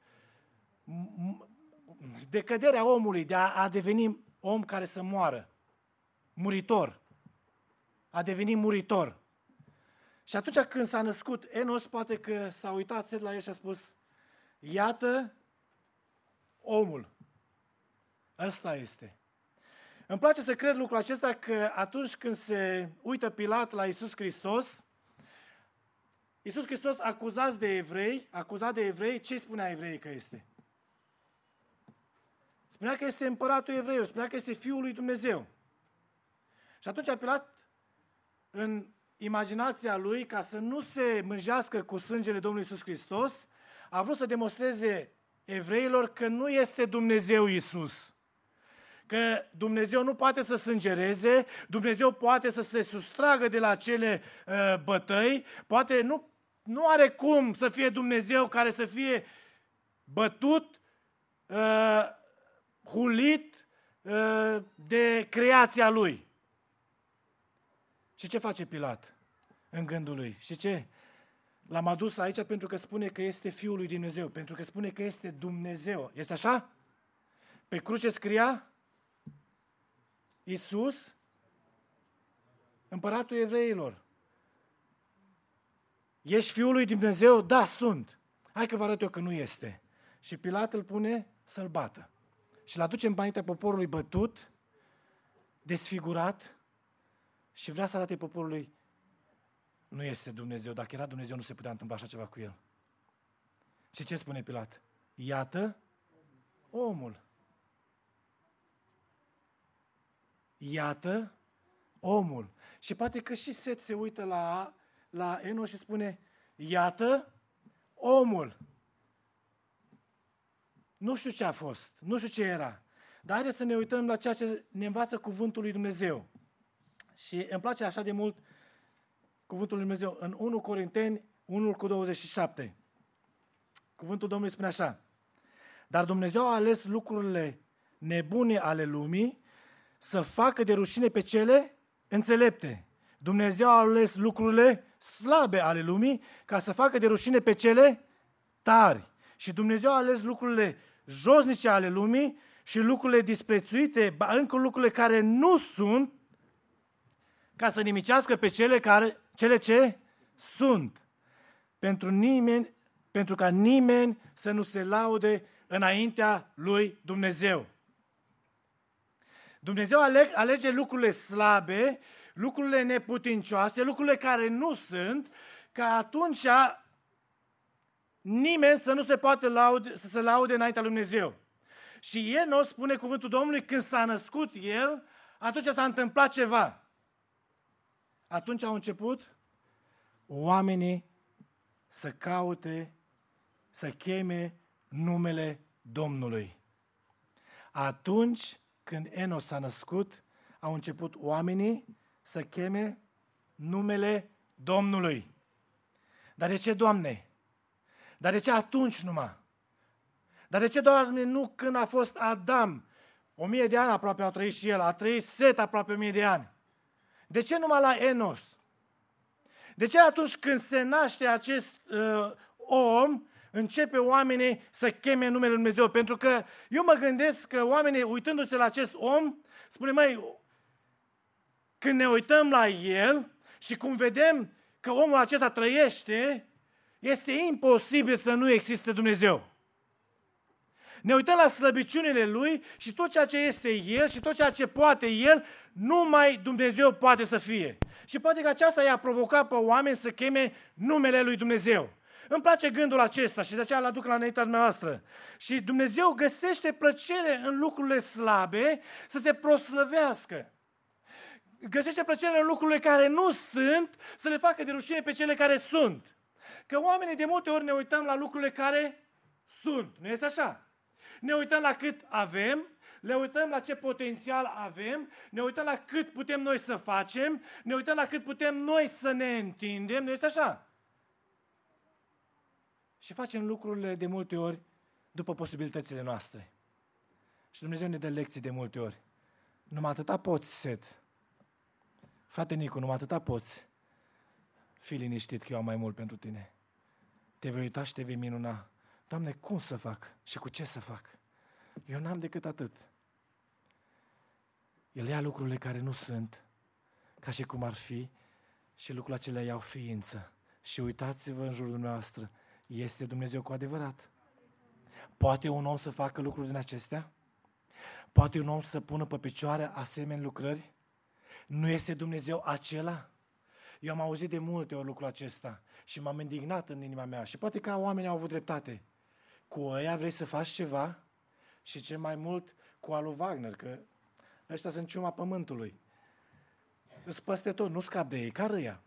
decăderea omului de a, a deveni om care să moară. Muritor. A devenit muritor. Și atunci când s-a născut Enos, poate că s-a uitat Set la el și a spus, iată omul. Ăsta este. Îmi place să cred lucrul acesta că atunci când se uită Pilat la Iisus Hristos, Iisus Hristos acuzat de evrei, acuzat de evrei, ce spunea evreii că este? Spunea că este împăratul evreilor, spunea că este Fiul lui Dumnezeu. Și atunci Pilat, în imaginația lui, ca să nu se mânjească cu sângele Domnului Iisus Hristos, a vrut să demonstreze evreilor că nu este Dumnezeu Iisus. Că Dumnezeu nu poate să sângereze, Dumnezeu poate să se sustragă de la acele uh, bătăi, poate nu, nu are cum să fie Dumnezeu care să fie bătut, uh, hulit uh, de creația Lui. Și ce face Pilat în gândul lui? Și ce? L-am adus aici pentru că spune că este Fiul lui Dumnezeu, pentru că spune că este Dumnezeu. Este așa? Pe cruce scria Iisus, împăratul evreilor. Ești Fiul lui Dumnezeu? Da, sunt. Hai că vă arăt eu că nu este. Și Pilat îl pune să-l bată. Și l-aduce înaintea poporului bătut, desfigurat și vrea să arate poporului nu este Dumnezeu. Dacă era Dumnezeu, nu se putea întâmpla așa ceva cu el. Și ce spune Pilat? Iată omul. Iată omul. Și poate că și Set se uită la, la Enos și spune, iată omul. Nu știu ce a fost, nu știu ce era, dar haideți să ne uităm la ceea ce ne învață cuvântul lui Dumnezeu. Și îmi place așa de mult cuvântul lui Dumnezeu în unu Corinteni unu cu douăzeci și șapte. Cuvântul Domnului spune așa, dar Dumnezeu a ales lucrurile nebune ale lumii să facă de rușine pe cele înțelepte. Dumnezeu a ales lucrurile slabe ale lumii ca să facă de rușine pe cele tari. Și Dumnezeu a ales lucrurile josnice ale lumii și lucrurile disprețuite, ba încă lucrurile care nu sunt, ca să nimicească pe cele, care, cele ce sunt. Pentru nimeni, pentru ca nimeni să nu se laude înaintea lui Dumnezeu. Dumnezeu alege lucrurile slabe, lucrurile neputincioase, lucrurile care nu sunt, ca atunci nimeni să nu se poată laude, să se laude înaintea lui Dumnezeu. Și Enos, spune cuvântul Domnului, când s-a născut el, atunci s-a întâmplat ceva. Atunci au început oamenii să caute, să cheme numele Domnului. Atunci când Enos s-a născut, au început oamenii să cheme numele Domnului. Dar de ce, Doamne? Dar de ce atunci numai? Dar de ce, Doamne, nu când a fost Adam? O mie de ani aproape au trăit și el, a trăit Set aproape o mie de ani. De ce numai la Enos? De ce atunci când se naște acest uh, om, începe oamenii să cheme numele Lui Dumnezeu? Pentru că eu mă gândesc că oamenii, uitându-se la acest om, spune, măi, când ne uităm la el și cum vedem că omul acesta trăiește, este imposibil să nu existe Dumnezeu. Ne uităm la slăbiciunile lui și tot ceea ce este el și tot ceea ce poate el, numai Dumnezeu poate să fie. Și poate că aceasta i-a provocat pe oameni să cheme numele lui Dumnezeu. Îmi place gândul acesta și de aceea îl aduc la înaintea noastră. Și Dumnezeu găsește plăcere în lucrurile slabe să se proslăvească. Găsește plăcere în lucrurile care nu sunt, să le facă de rușine pe cele care sunt. Că oamenii de multe ori ne uităm la lucrurile care sunt. Nu este așa? Ne uităm la cât avem, ne uităm la ce potențial avem, ne uităm la cât putem noi să facem, ne uităm la cât putem noi să ne întindem. Nu este așa? Și facem lucrurile de multe ori după posibilitățile noastre. Și Dumnezeu ne dă lecții de multe ori. Numai atâta poți, Set. Frate Nicu, numai atâta poți. Fii liniștit că eu am mai mult pentru tine. Te vei uita și te vei minuna. Doamne, cum să fac și cu ce să fac? Eu n-am decât atât. El ia lucrurile care nu sunt, ca și cum ar fi, și lucrurile acelea iau ființă. Și uitați-vă în jurul dumneavoastră, este Dumnezeu cu adevărat? Poate un om să facă lucruri din acestea? Poate un om să pună pe picioare asemenea lucrări? Nu este Dumnezeu acela? Eu am auzit de multe ori lucrul acesta și m-am indignat în inima mea și poate că oamenii au avut dreptate. Cu ăia vrei să faci ceva? Și ce mai mult cu alu Wagner, că ăștia sunt ciuma pământului. Îți păste tot, nu scap de ei, ca râia.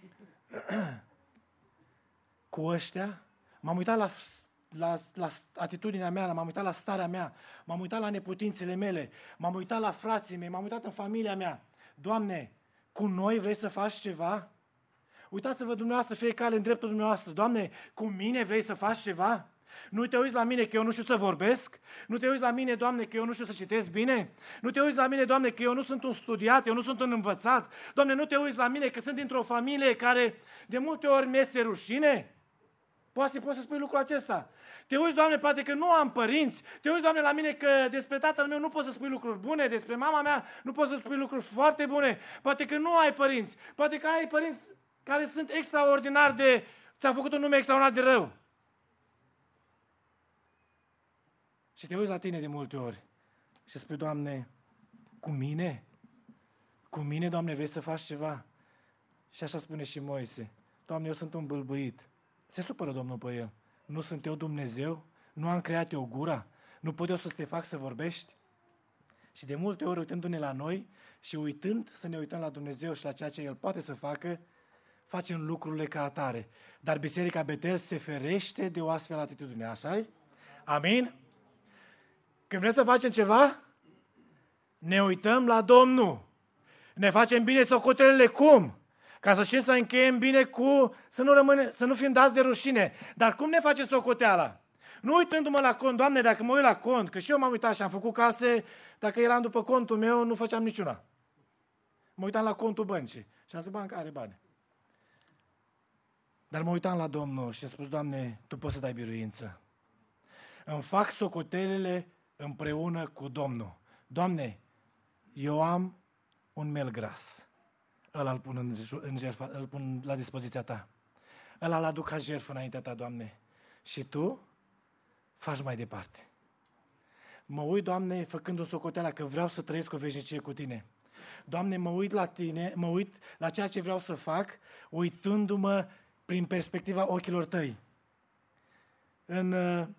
Cu ăștia m-am uitat la, la, la atitudinea mea, m-am uitat la starea mea, m-am uitat la neputințele mele, m-am uitat la frații mei, m-am uitat în familia mea. Doamne, cu noi vrei să faci ceva? Uitați-vă dumneavoastră, fiecare în dreptul dumneavoastră. Doamne, cu mine vrei să faci ceva? Nu te uiți la mine că eu nu știu să vorbesc? Nu te uiți la mine, Doamne, că eu nu știu să citesc bine? Nu te uiți la mine, Doamne, că eu nu sunt un studiat, eu nu sunt un învățat? Doamne, nu te uiți la mine că sunt dintr-o familie care de multe ori mi-este rușine? Poate poți să spui lucrul acesta. Te uiți, Doamne, poate că nu am părinți. Te uiți, Doamne, la mine că despre tatăl meu nu poți să spui lucruri bune, despre mama mea nu poți să spui lucruri foarte bune. Poate că nu ai părinți. Poate că ai părinți care sunt extraordinar de... ți-au făcut un nume extraordinar de rău. Și te uiți la tine de multe ori și spui, Doamne, cu mine? Cu mine, Doamne, vrei să faci ceva? Și așa spune și Moise. Doamne, eu sunt un bâlbâit. Se supără Domnul pe el. Nu sunt eu Dumnezeu? Nu am creat eu gura? Nu pot eu să te fac să vorbești? Și de multe ori, uitându-ne la noi și uitând să ne uităm la Dumnezeu și la ceea ce El poate să facă, facem lucrurile ca atare. Dar Biserica Betel se ferește de o astfel atitudine. Așa-i? Amin? Când vrem să facem ceva, ne uităm la Domnul. Ne facem bine socotelele cum? Ca să știm să încheiem bine cu, să nu, rămâne, să nu fim dați de rușine. Dar cum ne face socoteala? Nu uitându-mă la cont, Doamne, dacă mă uit la cont, că și eu m-am uitat și am făcut case, dacă eram după contul meu, nu făceam niciuna. Mă uitam la contul băncii și am zis, banca are bani. Dar mă uitam la Domnul și am spus, Doamne, Tu poți să dai biruință. Îmi fac socotelele împreună cu Domnul. Doamne, eu am un mel gras. Ăla îl pun, în, în jertfă, îl pun la dispoziția Ta. Ăla îl aduc ca jertfă înaintea Ta, Doamne. Și Tu faci mai departe. Mă uit, Doamne, făcând-o socoteala că vreau să trăiesc o veșnicie cu Tine. Doamne, mă uit la Tine, mă uit la ceea ce vreau să fac, uitându-mă prin perspectiva ochilor Tăi. În,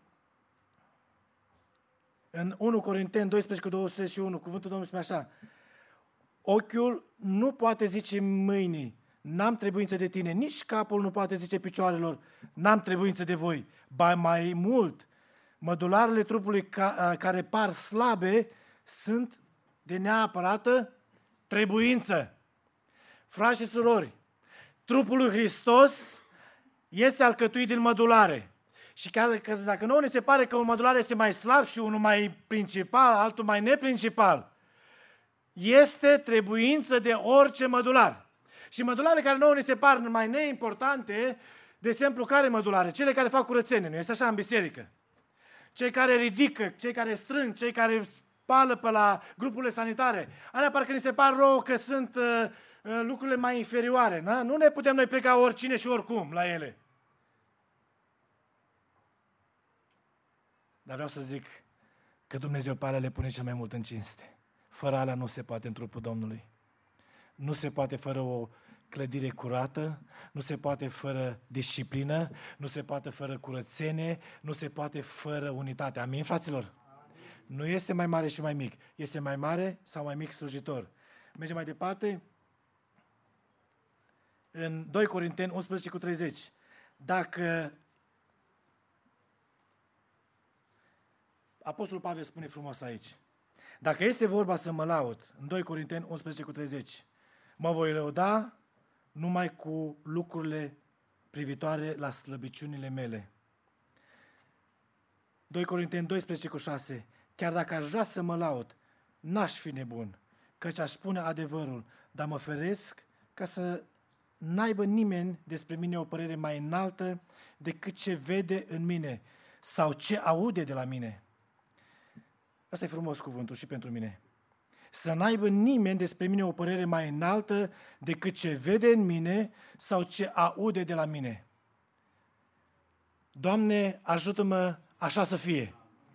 în unu Corinteni doisprezece cu douăzeci și unu, cuvântul Domnului spune așa: ochiul nu poate zice mâinii, n-am trebuință de tine, nici capul nu poate zice picioarelor, n-am trebuință de voi. Ba mai mult, mădularele trupului ca, care par slabe sunt de neapărată trebuință. Frați și surori, trupul lui Hristos este alcătuit din mădulare. Și chiar că dacă nouă ne se pare că un mădular este mai slab și unul mai principal, altul mai neprincipal, este trebuință de orice mădular. Și mădularele care nouă ne se par mai neimportante, de exemplu, care mădulare? Cele care fac curățenie, nu este așa în biserică? Cei care ridică, cei care strâng, cei care spală pe la grupurile sanitare. Alea parcă ni se par rău că sunt uh, uh, lucrurile mai inferioare. Na? Nu ne putem noi pleca oricine și oricum la ele. Dar vreau să zic că Dumnezeu pe alea le pune cel mai mult în cinste. Fără alea nu se poate în trupul Domnului. Nu se poate fără o clădire curată, nu se poate fără disciplină, nu se poate fără curățenie, nu se poate fără unitate. Amin, fraților? Amin. Nu este mai mare și mai mic, este mai mare sau mai mic slujitor. Mergem mai departe. În doi Corinteni unsprezece cu treizeci. Dacă Apostolul Pavel spune frumos aici: dacă este vorba să mă laud, în doi Corinteni unsprezece cu treizeci, mă voi lăuda numai cu lucrurile privitoare la slăbiciunile mele. doi Corinteni doisprezece cu șase, chiar dacă aș vrea să mă laud, n-aș fi nebun, căci aș spune adevărul, dar mă feresc ca să n-aibă nimeni despre mine o părere mai înaltă decât ce vede în mine sau ce aude de la mine. Asta e frumos cuvântul și pentru mine. Să n-aibă nimeni despre mine o părere mai înaltă decât ce vede în mine sau ce aude de la mine. Doamne, ajută-mă așa să fie.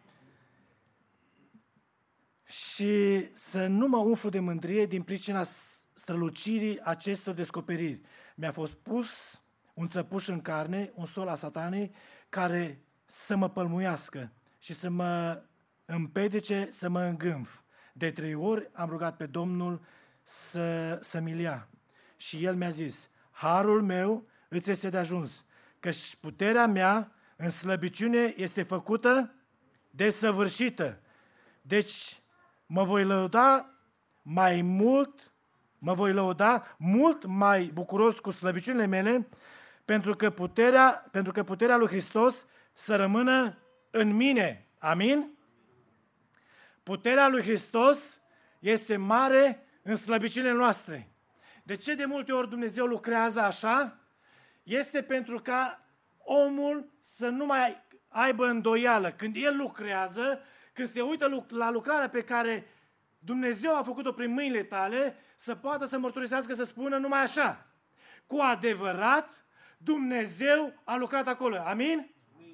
Și să nu mă umflu de mândrie din pricina strălucirii acestor descoperiri. Mi-a fost pus un țăpuș în carne, un sol a satanei, care să mă pălmuiască și să mă împedece să mă îngânf. De trei ori am rugat pe Domnul să, să-mi ia. Și El mi-a zis: harul meu îți este de ajuns, căci puterea mea în slăbiciune este făcută desăvârșită. Deci mă voi lăuda mai mult, mă voi lăuda mult mai bucuros cu slăbiciunile mele, pentru că puterea, pentru că puterea lui Hristos să rămână în mine. Amin? Puterea lui Hristos este mare în slăbiciunile noastre. De ce de multe ori Dumnezeu lucrează așa? Este pentru ca omul să nu mai aibă îndoială. Când el lucrează, când se uită la lucrarea pe care Dumnezeu a făcut-o prin mâinile tale, să poată să mărturisească, să spună numai așa: cu adevărat, Dumnezeu a lucrat acolo. Amin?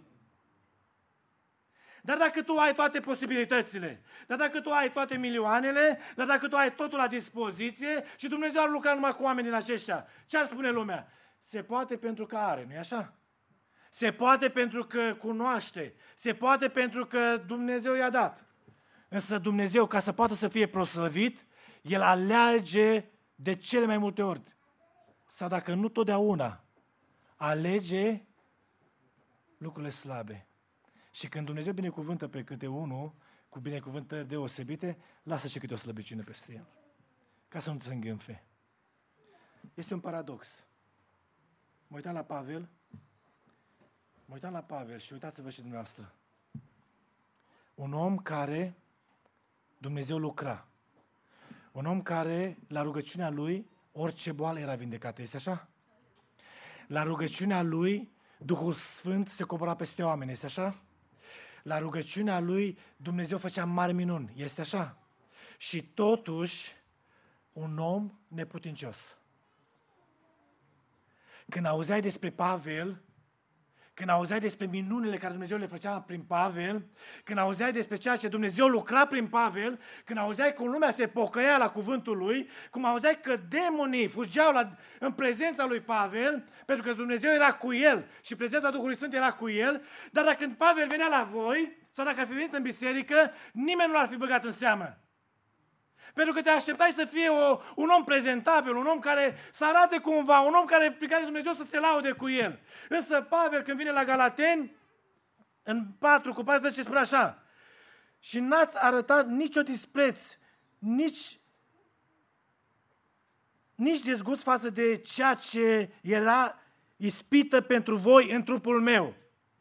Dar dacă tu ai toate posibilitățile, dar dacă tu ai toate milioanele, dar dacă tu ai totul la dispoziție și Dumnezeu ar lucra numai cu oameni din aceștia, ce ar spune lumea? Se poate pentru că are, nu-i așa? Se poate pentru că cunoaște, se poate pentru că Dumnezeu i-a dat. Însă Dumnezeu, ca să poată să fie proslăvit, El alege de cele mai multe ori, sau dacă nu totdeauna, alege lucrurile slabe. Și când Dumnezeu binecuvântă pe câte unul, cu binecuvântări deosebite, lasă și câte o slăbiciune peste el, ca să nu se îngânfe. Este un paradox. Mă uitam la Pavel, mă uitam la Pavel și uitați-vă și dumneavoastră. Un om care Dumnezeu lucra. Un om care, la rugăciunea lui, orice boală era vindecată. Este așa? La rugăciunea lui, Duhul Sfânt se cobora peste oameni. Este așa? La rugăciunea lui, Dumnezeu făcea mari minuni. Este așa? Și totuși, un om neputincios. Când auzeai despre Pavel, când auzeai despre minunile care Dumnezeu le făcea prin Pavel, când auzeai despre ceea ce Dumnezeu lucra prin Pavel, când auzeai cum lumea se pocăia la cuvântul lui, cum auzeai că demonii fugeau la, în prezența lui Pavel, pentru că Dumnezeu era cu el și prezența Duhului Sfânt era cu el, dar dacă când Pavel venea la voi, sau dacă ar fi venit în biserică, nimeni nu l-ar fi băgat în seamă. Pentru că te așteptai să fie o, un om prezentabil, un om care să arate cumva, un om care, prin care Dumnezeu să se laude cu el. Însă Pavel, când vine la Galateni, în patru cu paisprezece, spune așa: și n-ați arătat nicio dispreț, nici, nici dezgust față de ceea ce era ispită pentru voi în trupul meu.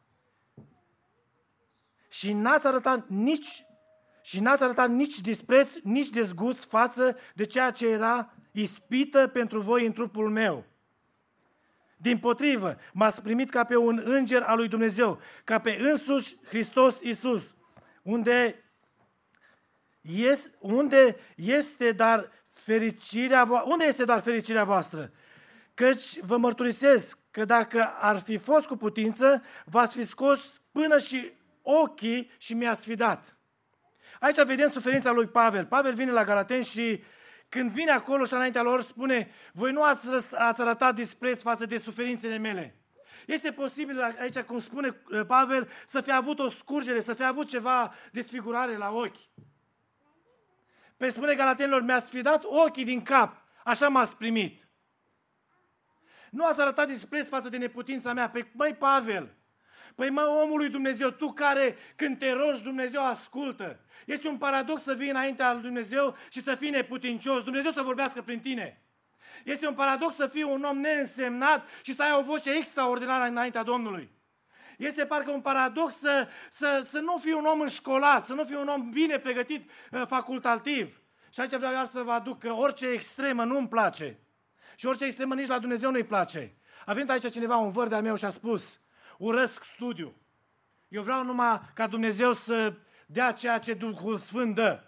Și n-ați arătat nici Și n-ați arătat nici dispreț, nici dezgust față de ceea ce era ispită pentru voi în trupul meu. Dimpotrivă, m-ați primit ca pe un înger al lui Dumnezeu, ca pe însuși Hristos Iisus, unde este, unde este dar fericirea voastră, unde este doar fericirea voastră? Căci vă mărturisesc că dacă ar fi fost cu putință, v-ați fi scos până și ochii și mi-ați fi dat. Aici vedem suferința lui Pavel. Pavel vine la Galateni și când vine acolo și înaintea lor spune: voi nu ați, ați arătat dispreț față de suferințele mele. Este posibil aici, cum spune Pavel, să fie avut o scurgere, să fie avut ceva desfigurare la ochi. Pe spune Galatenilor: mi-ați fi dat ochii din cap, așa m-ați primit. Nu ați arătat dispreț față de neputința mea. Păi, măi, Pavel, păi mă, omul lui Dumnezeu, tu care când te rogi, Dumnezeu ascultă. Este un paradox să vii înaintea lui Dumnezeu și să fii neputincios, Dumnezeu să vorbească prin tine. Este un paradox să fii un om neînsemnat și să ai o voce extraordinară înaintea Domnului. Este parcă un paradox să, să, să nu fii un om înșcolat, să nu fii un om bine pregătit uh, facultativ. Și aici vreau iar să vă aduc că orice extremă nu-mi place. Și orice extremă nici la Dumnezeu nu-i place. A venit aici cineva, un văr de-a meu, și a spus: urăsc studiu. Eu vreau numai ca Dumnezeu să dea ceea ce Duhul Sfânt dă.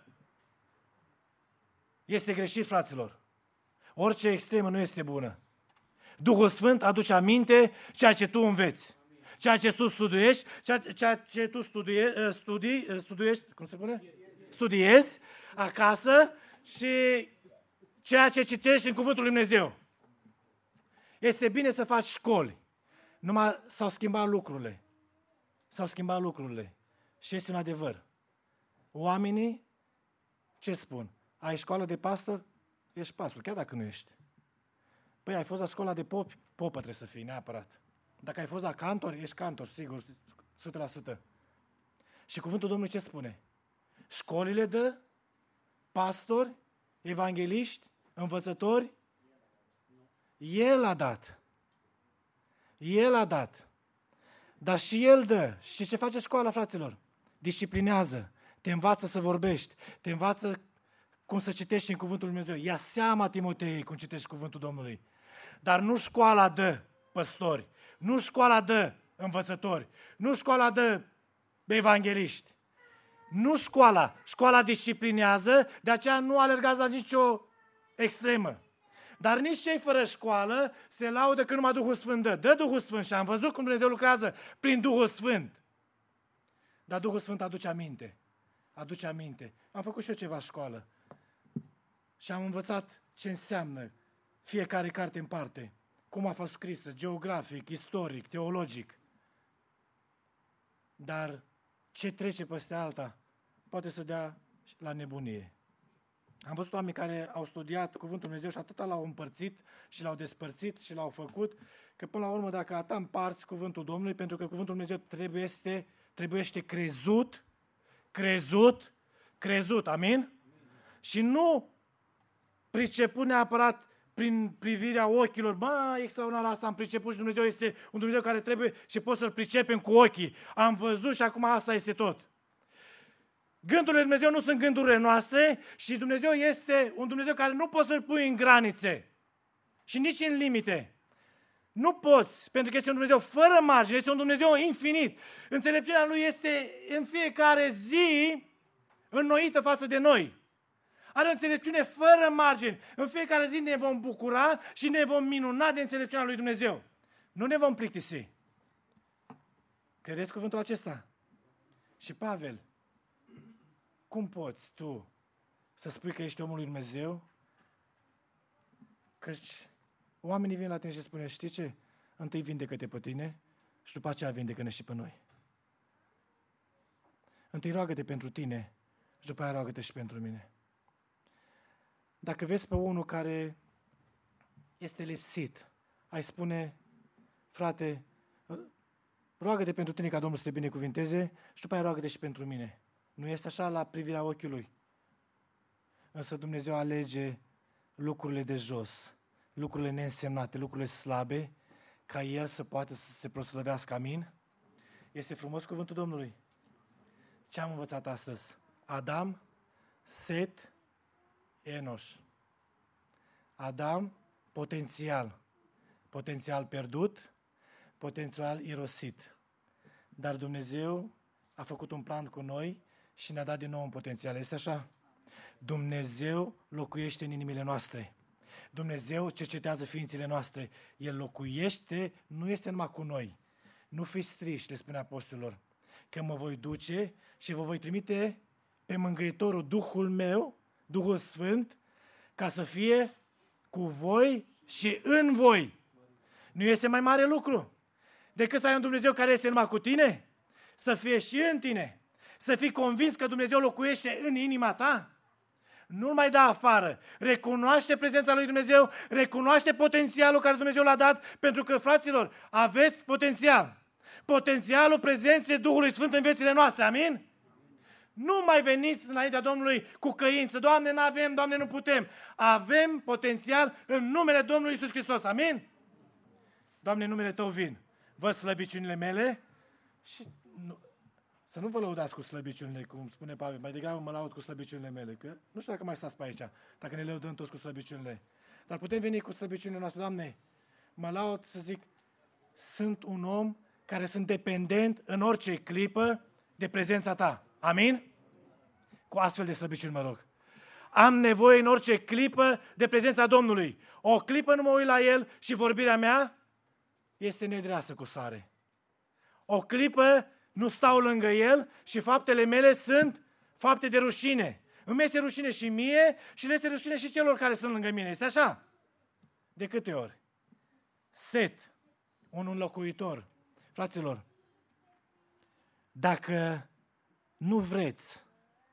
Este greșit, fraților. Orice extremă nu este bună. Duhul Sfânt aduce aminte ceea ce tu înveți. Ceea ce tu studiești, ceea, ceea ce tu studie, studii, studiești, cum se spune? Studiezi acasă și ceea ce citești în Cuvântul lui Dumnezeu. Este bine să faci școli. Numai s-au schimbat lucrurile. S-au schimbat lucrurile. Și este un adevăr. Oamenii, ce spun? Ai școală de pastor? Ești pastor, chiar dacă nu ești. Păi ai fost la școala de popi? Popă trebuie să fii, neapărat. Dacă ai fost la cantor, ești cantor, sigur, o sută la sută. Și cuvântul Domnului ce spune? Școlile de pastori, evangeliști, învățători, El a dat. El a dat. Dar și El dă. Și ce face școala, fraților? Disciplinează. Te învață să vorbești. Te învață cum să citești în Cuvântul Lui Dumnezeu. Ia seama, Timotei, cum citești Cuvântul Domnului. Dar nu școala dă păstori. Nu școala dă învățători. Nu școala dă evangeliști. Nu școala. Școala disciplinează, de aceea nu alergați la nicio extremă. Dar nici cei fără școală se laudă că numai Duhul Sfânt dă. Dă Duhul Sfânt și am văzut cum Dumnezeu lucrează prin Duhul Sfânt. Dar Duhul Sfânt aduce aminte. Aduce aminte. Am făcut și eu ceva școală. Și am învățat ce înseamnă fiecare carte în parte. Cum a fost scrisă, geografic, istoric, teologic. Dar ce trece peste alta poate să dea la nebunie. Am văzut oameni care au studiat Cuvântul Dumnezeu și atâta l-au împărțit și l-au despărțit și l-au făcut, că până la urmă dacă atâta împarți Cuvântul Domnului, pentru că Cuvântul Dumnezeu trebuie este, trebuiește crezut, crezut, crezut, amin? Amin. Și nu priceput neapărat prin privirea ochilor, bă, extraordinar asta am priceput și Dumnezeu este un Dumnezeu care trebuie și pot să-L pricepem cu ochii. Am văzut și acum asta este tot. Gândurile lui Dumnezeu nu sunt gândurile noastre și Dumnezeu este un Dumnezeu care nu poți să-L pui în granițe și nici în limite. Nu poți, pentru că este un Dumnezeu fără margine, este un Dumnezeu infinit. Înțelepciunea Lui este în fiecare zi înnoită față de noi. Are o înțelepciune fără margini. În fiecare zi ne vom bucura și ne vom minuna de înțelepciunea lui Dumnezeu. Nu ne vom plictisi. Credeți cuvântul acesta? Și Pavel, cum poți tu să spui că ești omul lui Dumnezeu? Căci oamenii vin la tine și spune, știi ce? Întâi vindecă-te pe tine și după aceea vindecă-ne și pe noi. Întâi roagă-te pentru tine și după aceea roagă-te și pentru mine. Dacă vezi pe unul care este lipsit, ai spune, frate, roagă-te pentru tine ca Domnul să te binecuvinteze și după aceea roagă-te și pentru mine. Nu este așa la privirea ochiului. Însă Dumnezeu alege lucrurile de jos, lucrurile neînsemnate, lucrurile slabe, ca El să poată să se proslăvească. Amin? Este frumos cuvântul Domnului. Ce am învățat astăzi? Adam, Set, Enoș. Adam, potențial. Potențial pierdut, potențial irosit. Dar Dumnezeu a făcut un plan cu noi și ne-a dat din nou un potențial. Este așa? Dumnezeu locuiește în inimile noastre. Dumnezeu cercetează ființele noastre. El locuiește, nu este numai cu noi. Nu fiți triști, le spune apostolilor, că mă voi duce și vă voi trimite pe mângâietorul, Duhul meu, Duhul Sfânt, ca să fie cu voi și în voi. Nu este mai mare lucru decât să ai un Dumnezeu care este numai cu tine, să fie și în tine, să fii convins că Dumnezeu locuiește în inima ta. Nu-l mai da afară. Recunoaște prezența lui Dumnezeu, recunoaște potențialul care Dumnezeu l-a dat, pentru că, fraților, aveți potențial. Potențialul prezenței Duhului Sfânt în viețile noastre. Amin? Nu mai veniți înaintea Domnului cu căință. Doamne, nu avem, Doamne, nu putem. Avem potențial în numele Domnului Iisus Hristos. Amin? Doamne, în numele Tău vin. Văd slăbiciunile mele și nu, să nu vă lăudați cu slăbiciunile, cum spune Pavel. Mai degrabă mă laud cu slăbiciunile mele. Că nu știu dacă mai stați pe aici, dacă ne lăudăm toți cu slăbiciunile. Dar putem veni cu slăbiciunile noastre. Doamne, mă laud să zic, sunt un om care sunt dependent în orice clipă de prezența Ta. Amin? Cu astfel de slăbiciuni mă rog. Am nevoie în orice clipă de prezența Domnului. O clipă nu mă uit la El și vorbirea mea este nedreasă cu sare. O clipă nu stau lângă El și faptele mele sunt fapte de rușine. Îmi este rușine și mie și le este rușine și celor care sunt lângă mine. Este așa? De câte ori? Set, un înlocuitor. Fraților, dacă nu vreți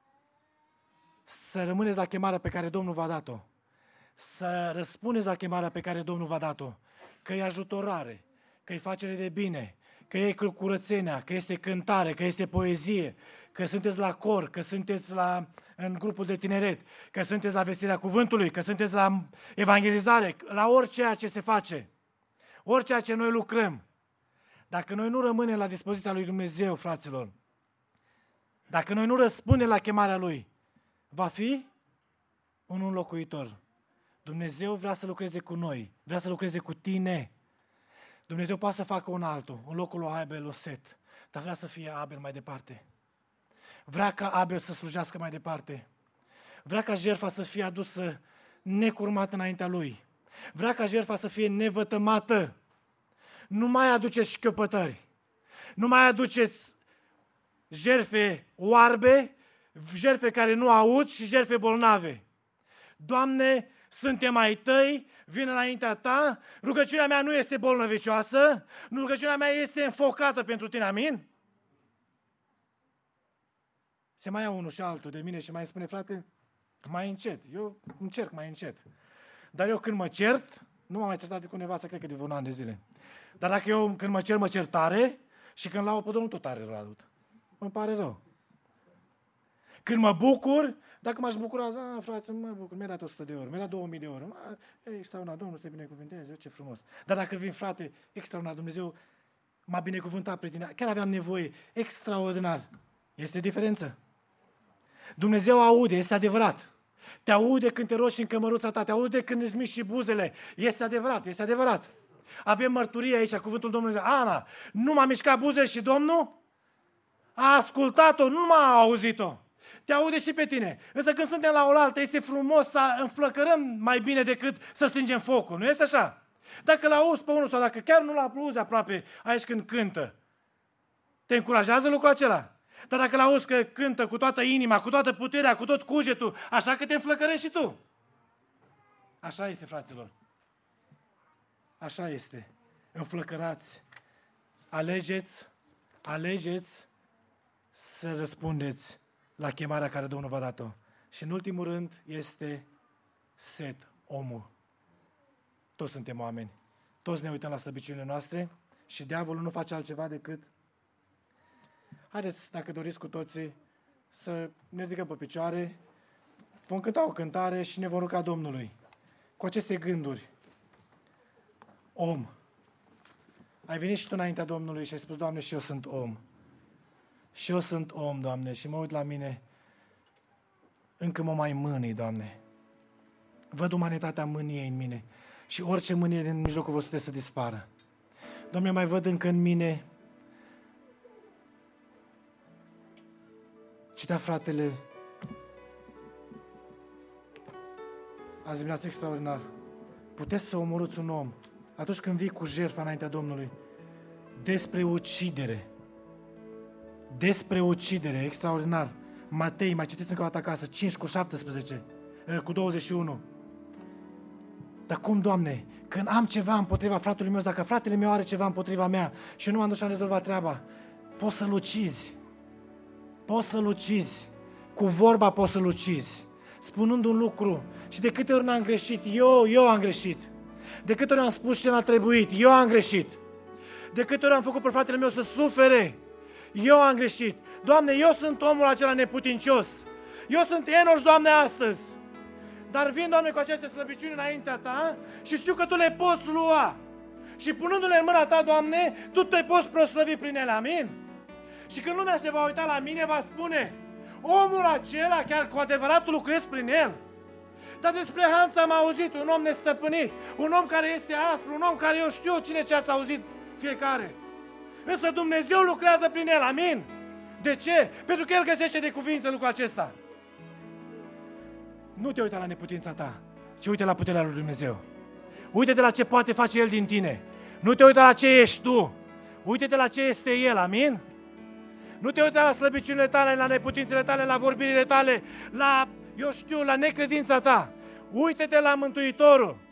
să rămâneți la chemarea pe care Domnul v-a dat-o, să răspundeți la chemarea pe care Domnul v-a dat-o, că e ajutorare, că e facere de bine, că e curățenia, că este cântare, că este poezie, că sunteți la cor, că sunteți la, în grupul de tineret, că sunteți la vestirea cuvântului, că sunteți la evangelizare, la orice ce se face, orice ce noi lucrăm. Dacă noi nu rămânem la dispoziția lui Dumnezeu, fraților, dacă noi nu răspundem la chemarea Lui, va fi un înlocuitor. Dumnezeu vrea să lucreze cu noi, vrea să lucreze cu tine. Dumnezeu poate să facă un altul, în locul lui Abel, un Set, dar vrea să fie Abel mai departe. Vrea ca Abel să slujească mai departe. Vrea ca jertfa să fie adusă necurmată înaintea Lui. Vrea ca jertfa să fie nevătămată. Nu mai aduceți șchiopătări. Nu mai aduceți jertfe oarbe, jertfe care nu aud și jertfe bolnave. Doamne, suntem ai Tăi, vin înaintea Ta, rugăciunea mea nu este bolnăvicioasă, rugăciunea mea este înfocată pentru Tine, amin? Se mai ia unul și altul de mine și mai spune, frate, mai încet, eu încerc mai încet. Dar eu când mă cert, nu m-am mai certat cu nevastă, cred că de un an de zile. Dar dacă eu când mă cer, mă cer tare și când laud pe Domnul, tot tare laud. Îmi pare rău. Când mă bucur, dacă m-aș bucura, da, frate, mă bucur, mi-a dat o sută de euro, mi-a dat două mii de euro. E extraordinar, Domnul să te binecuvânteze, ce frumos. Dar dacă vin, frate, extraordinar, Dumnezeu m-a binecuvântat pe tine, chiar aveam nevoie, extraordinar. Este diferență. Dumnezeu aude, este adevărat. Te aude când te rogi în cămăruța ta, te aude când îți miști și buzele. Este adevărat, este adevărat. Avem mărturie aici, cuvântul Domnului. Ana, nu m-a mișcat buzele și Domnul a ascultat-o, nu m-a auzit-o. Te aude și pe tine. Însă când suntem la oaltă, este frumos să înflăcărăm mai bine decât să stingem focul. Nu este așa? Dacă l-auzi pe unul sau dacă chiar nu l-auzi aproape aici când cântă, Te încurajează lucrul acela? Dar dacă l-auzi că cântă cu toată inima, cu toată puterea, cu tot cugetul, așa că te înflăcărești și tu. Așa este, fraților. Așa este. Înflăcărați. Alegeți, alegeți să răspundeți la chemarea care Domnul v-a dat-o. Și în ultimul rând este Set, omul. Toți suntem oameni. Toți ne uităm la slăbiciunile noastre și diavolul nu face altceva decât... Haideți, dacă doriți cu toții, să ne ridicăm pe picioare, vom cânta o cântare și ne vom ruga Domnului cu aceste gânduri. Om. Ai venit și tu înaintea Domnului și ai spus, Doamne, și eu sunt om. Și eu sunt om, Doamne, și mă uit la mine, încă mă mai mânii, Doamne. Văd umanitatea mâniei în mine și orice mânie din mijlocul vostru trebuie să dispară. Doamne, mai văd încă în mine. Citea fratele azi dimineață extraordinar. Puteți să omorâți un om atunci când vii cu jertfa înaintea Domnului. Despre ucidere. Despre ucidere, extraordinar. Matei, mai citiți încă o dată acasă, cinci cu șaptesprezece, cu douăzeci și unu. Dar cum, Doamne, când am ceva împotriva fratelui meu, dacă fratele meu are ceva împotriva mea și nu m-am dus și am rezolvat treaba, poți să-l ucizi. Poți să-l ucizi. Cu vorba poți să-l ucizi. Spunând un lucru. Și de câte ori n-am greșit, eu, eu am greșit. De câte ori am spus ce n-a trebuit, eu am greșit. De câte ori am făcut pe fratele meu să sufere, eu am greșit. Doamne, eu sunt omul acela neputincios. Eu sunt Enoș, Doamne, astăzi. Dar vin, Doamne, cu aceste slăbiciuni înaintea Ta și știu că Tu le poți lua. Și punându-le în mâna Ta, Doamne, Tu te poți proslăvi prin ele, amin? Și când lumea se va uita la mine, va spune, omul acela, chiar cu adevărat tu lucrezi prin el. Dar despre Hans am auzit, un om nestăpânit, un om care este aspru, un om care eu știu cine ce ați auzit fiecare. Însă Dumnezeu lucrează prin el, amin? De ce? Pentru că El găsește de cuvință lucrul acesta. Nu te uita la neputința ta, ci uite la puterea lui Dumnezeu. Uite-te la ce poate face El din tine. Nu te uita la ce ești tu. Uite-te la ce este El, amin? Nu te uita la slăbiciunile tale, la neputințele tale, la vorbirile tale, la, eu știu, la necredința ta. Uite-te la Mântuitorul.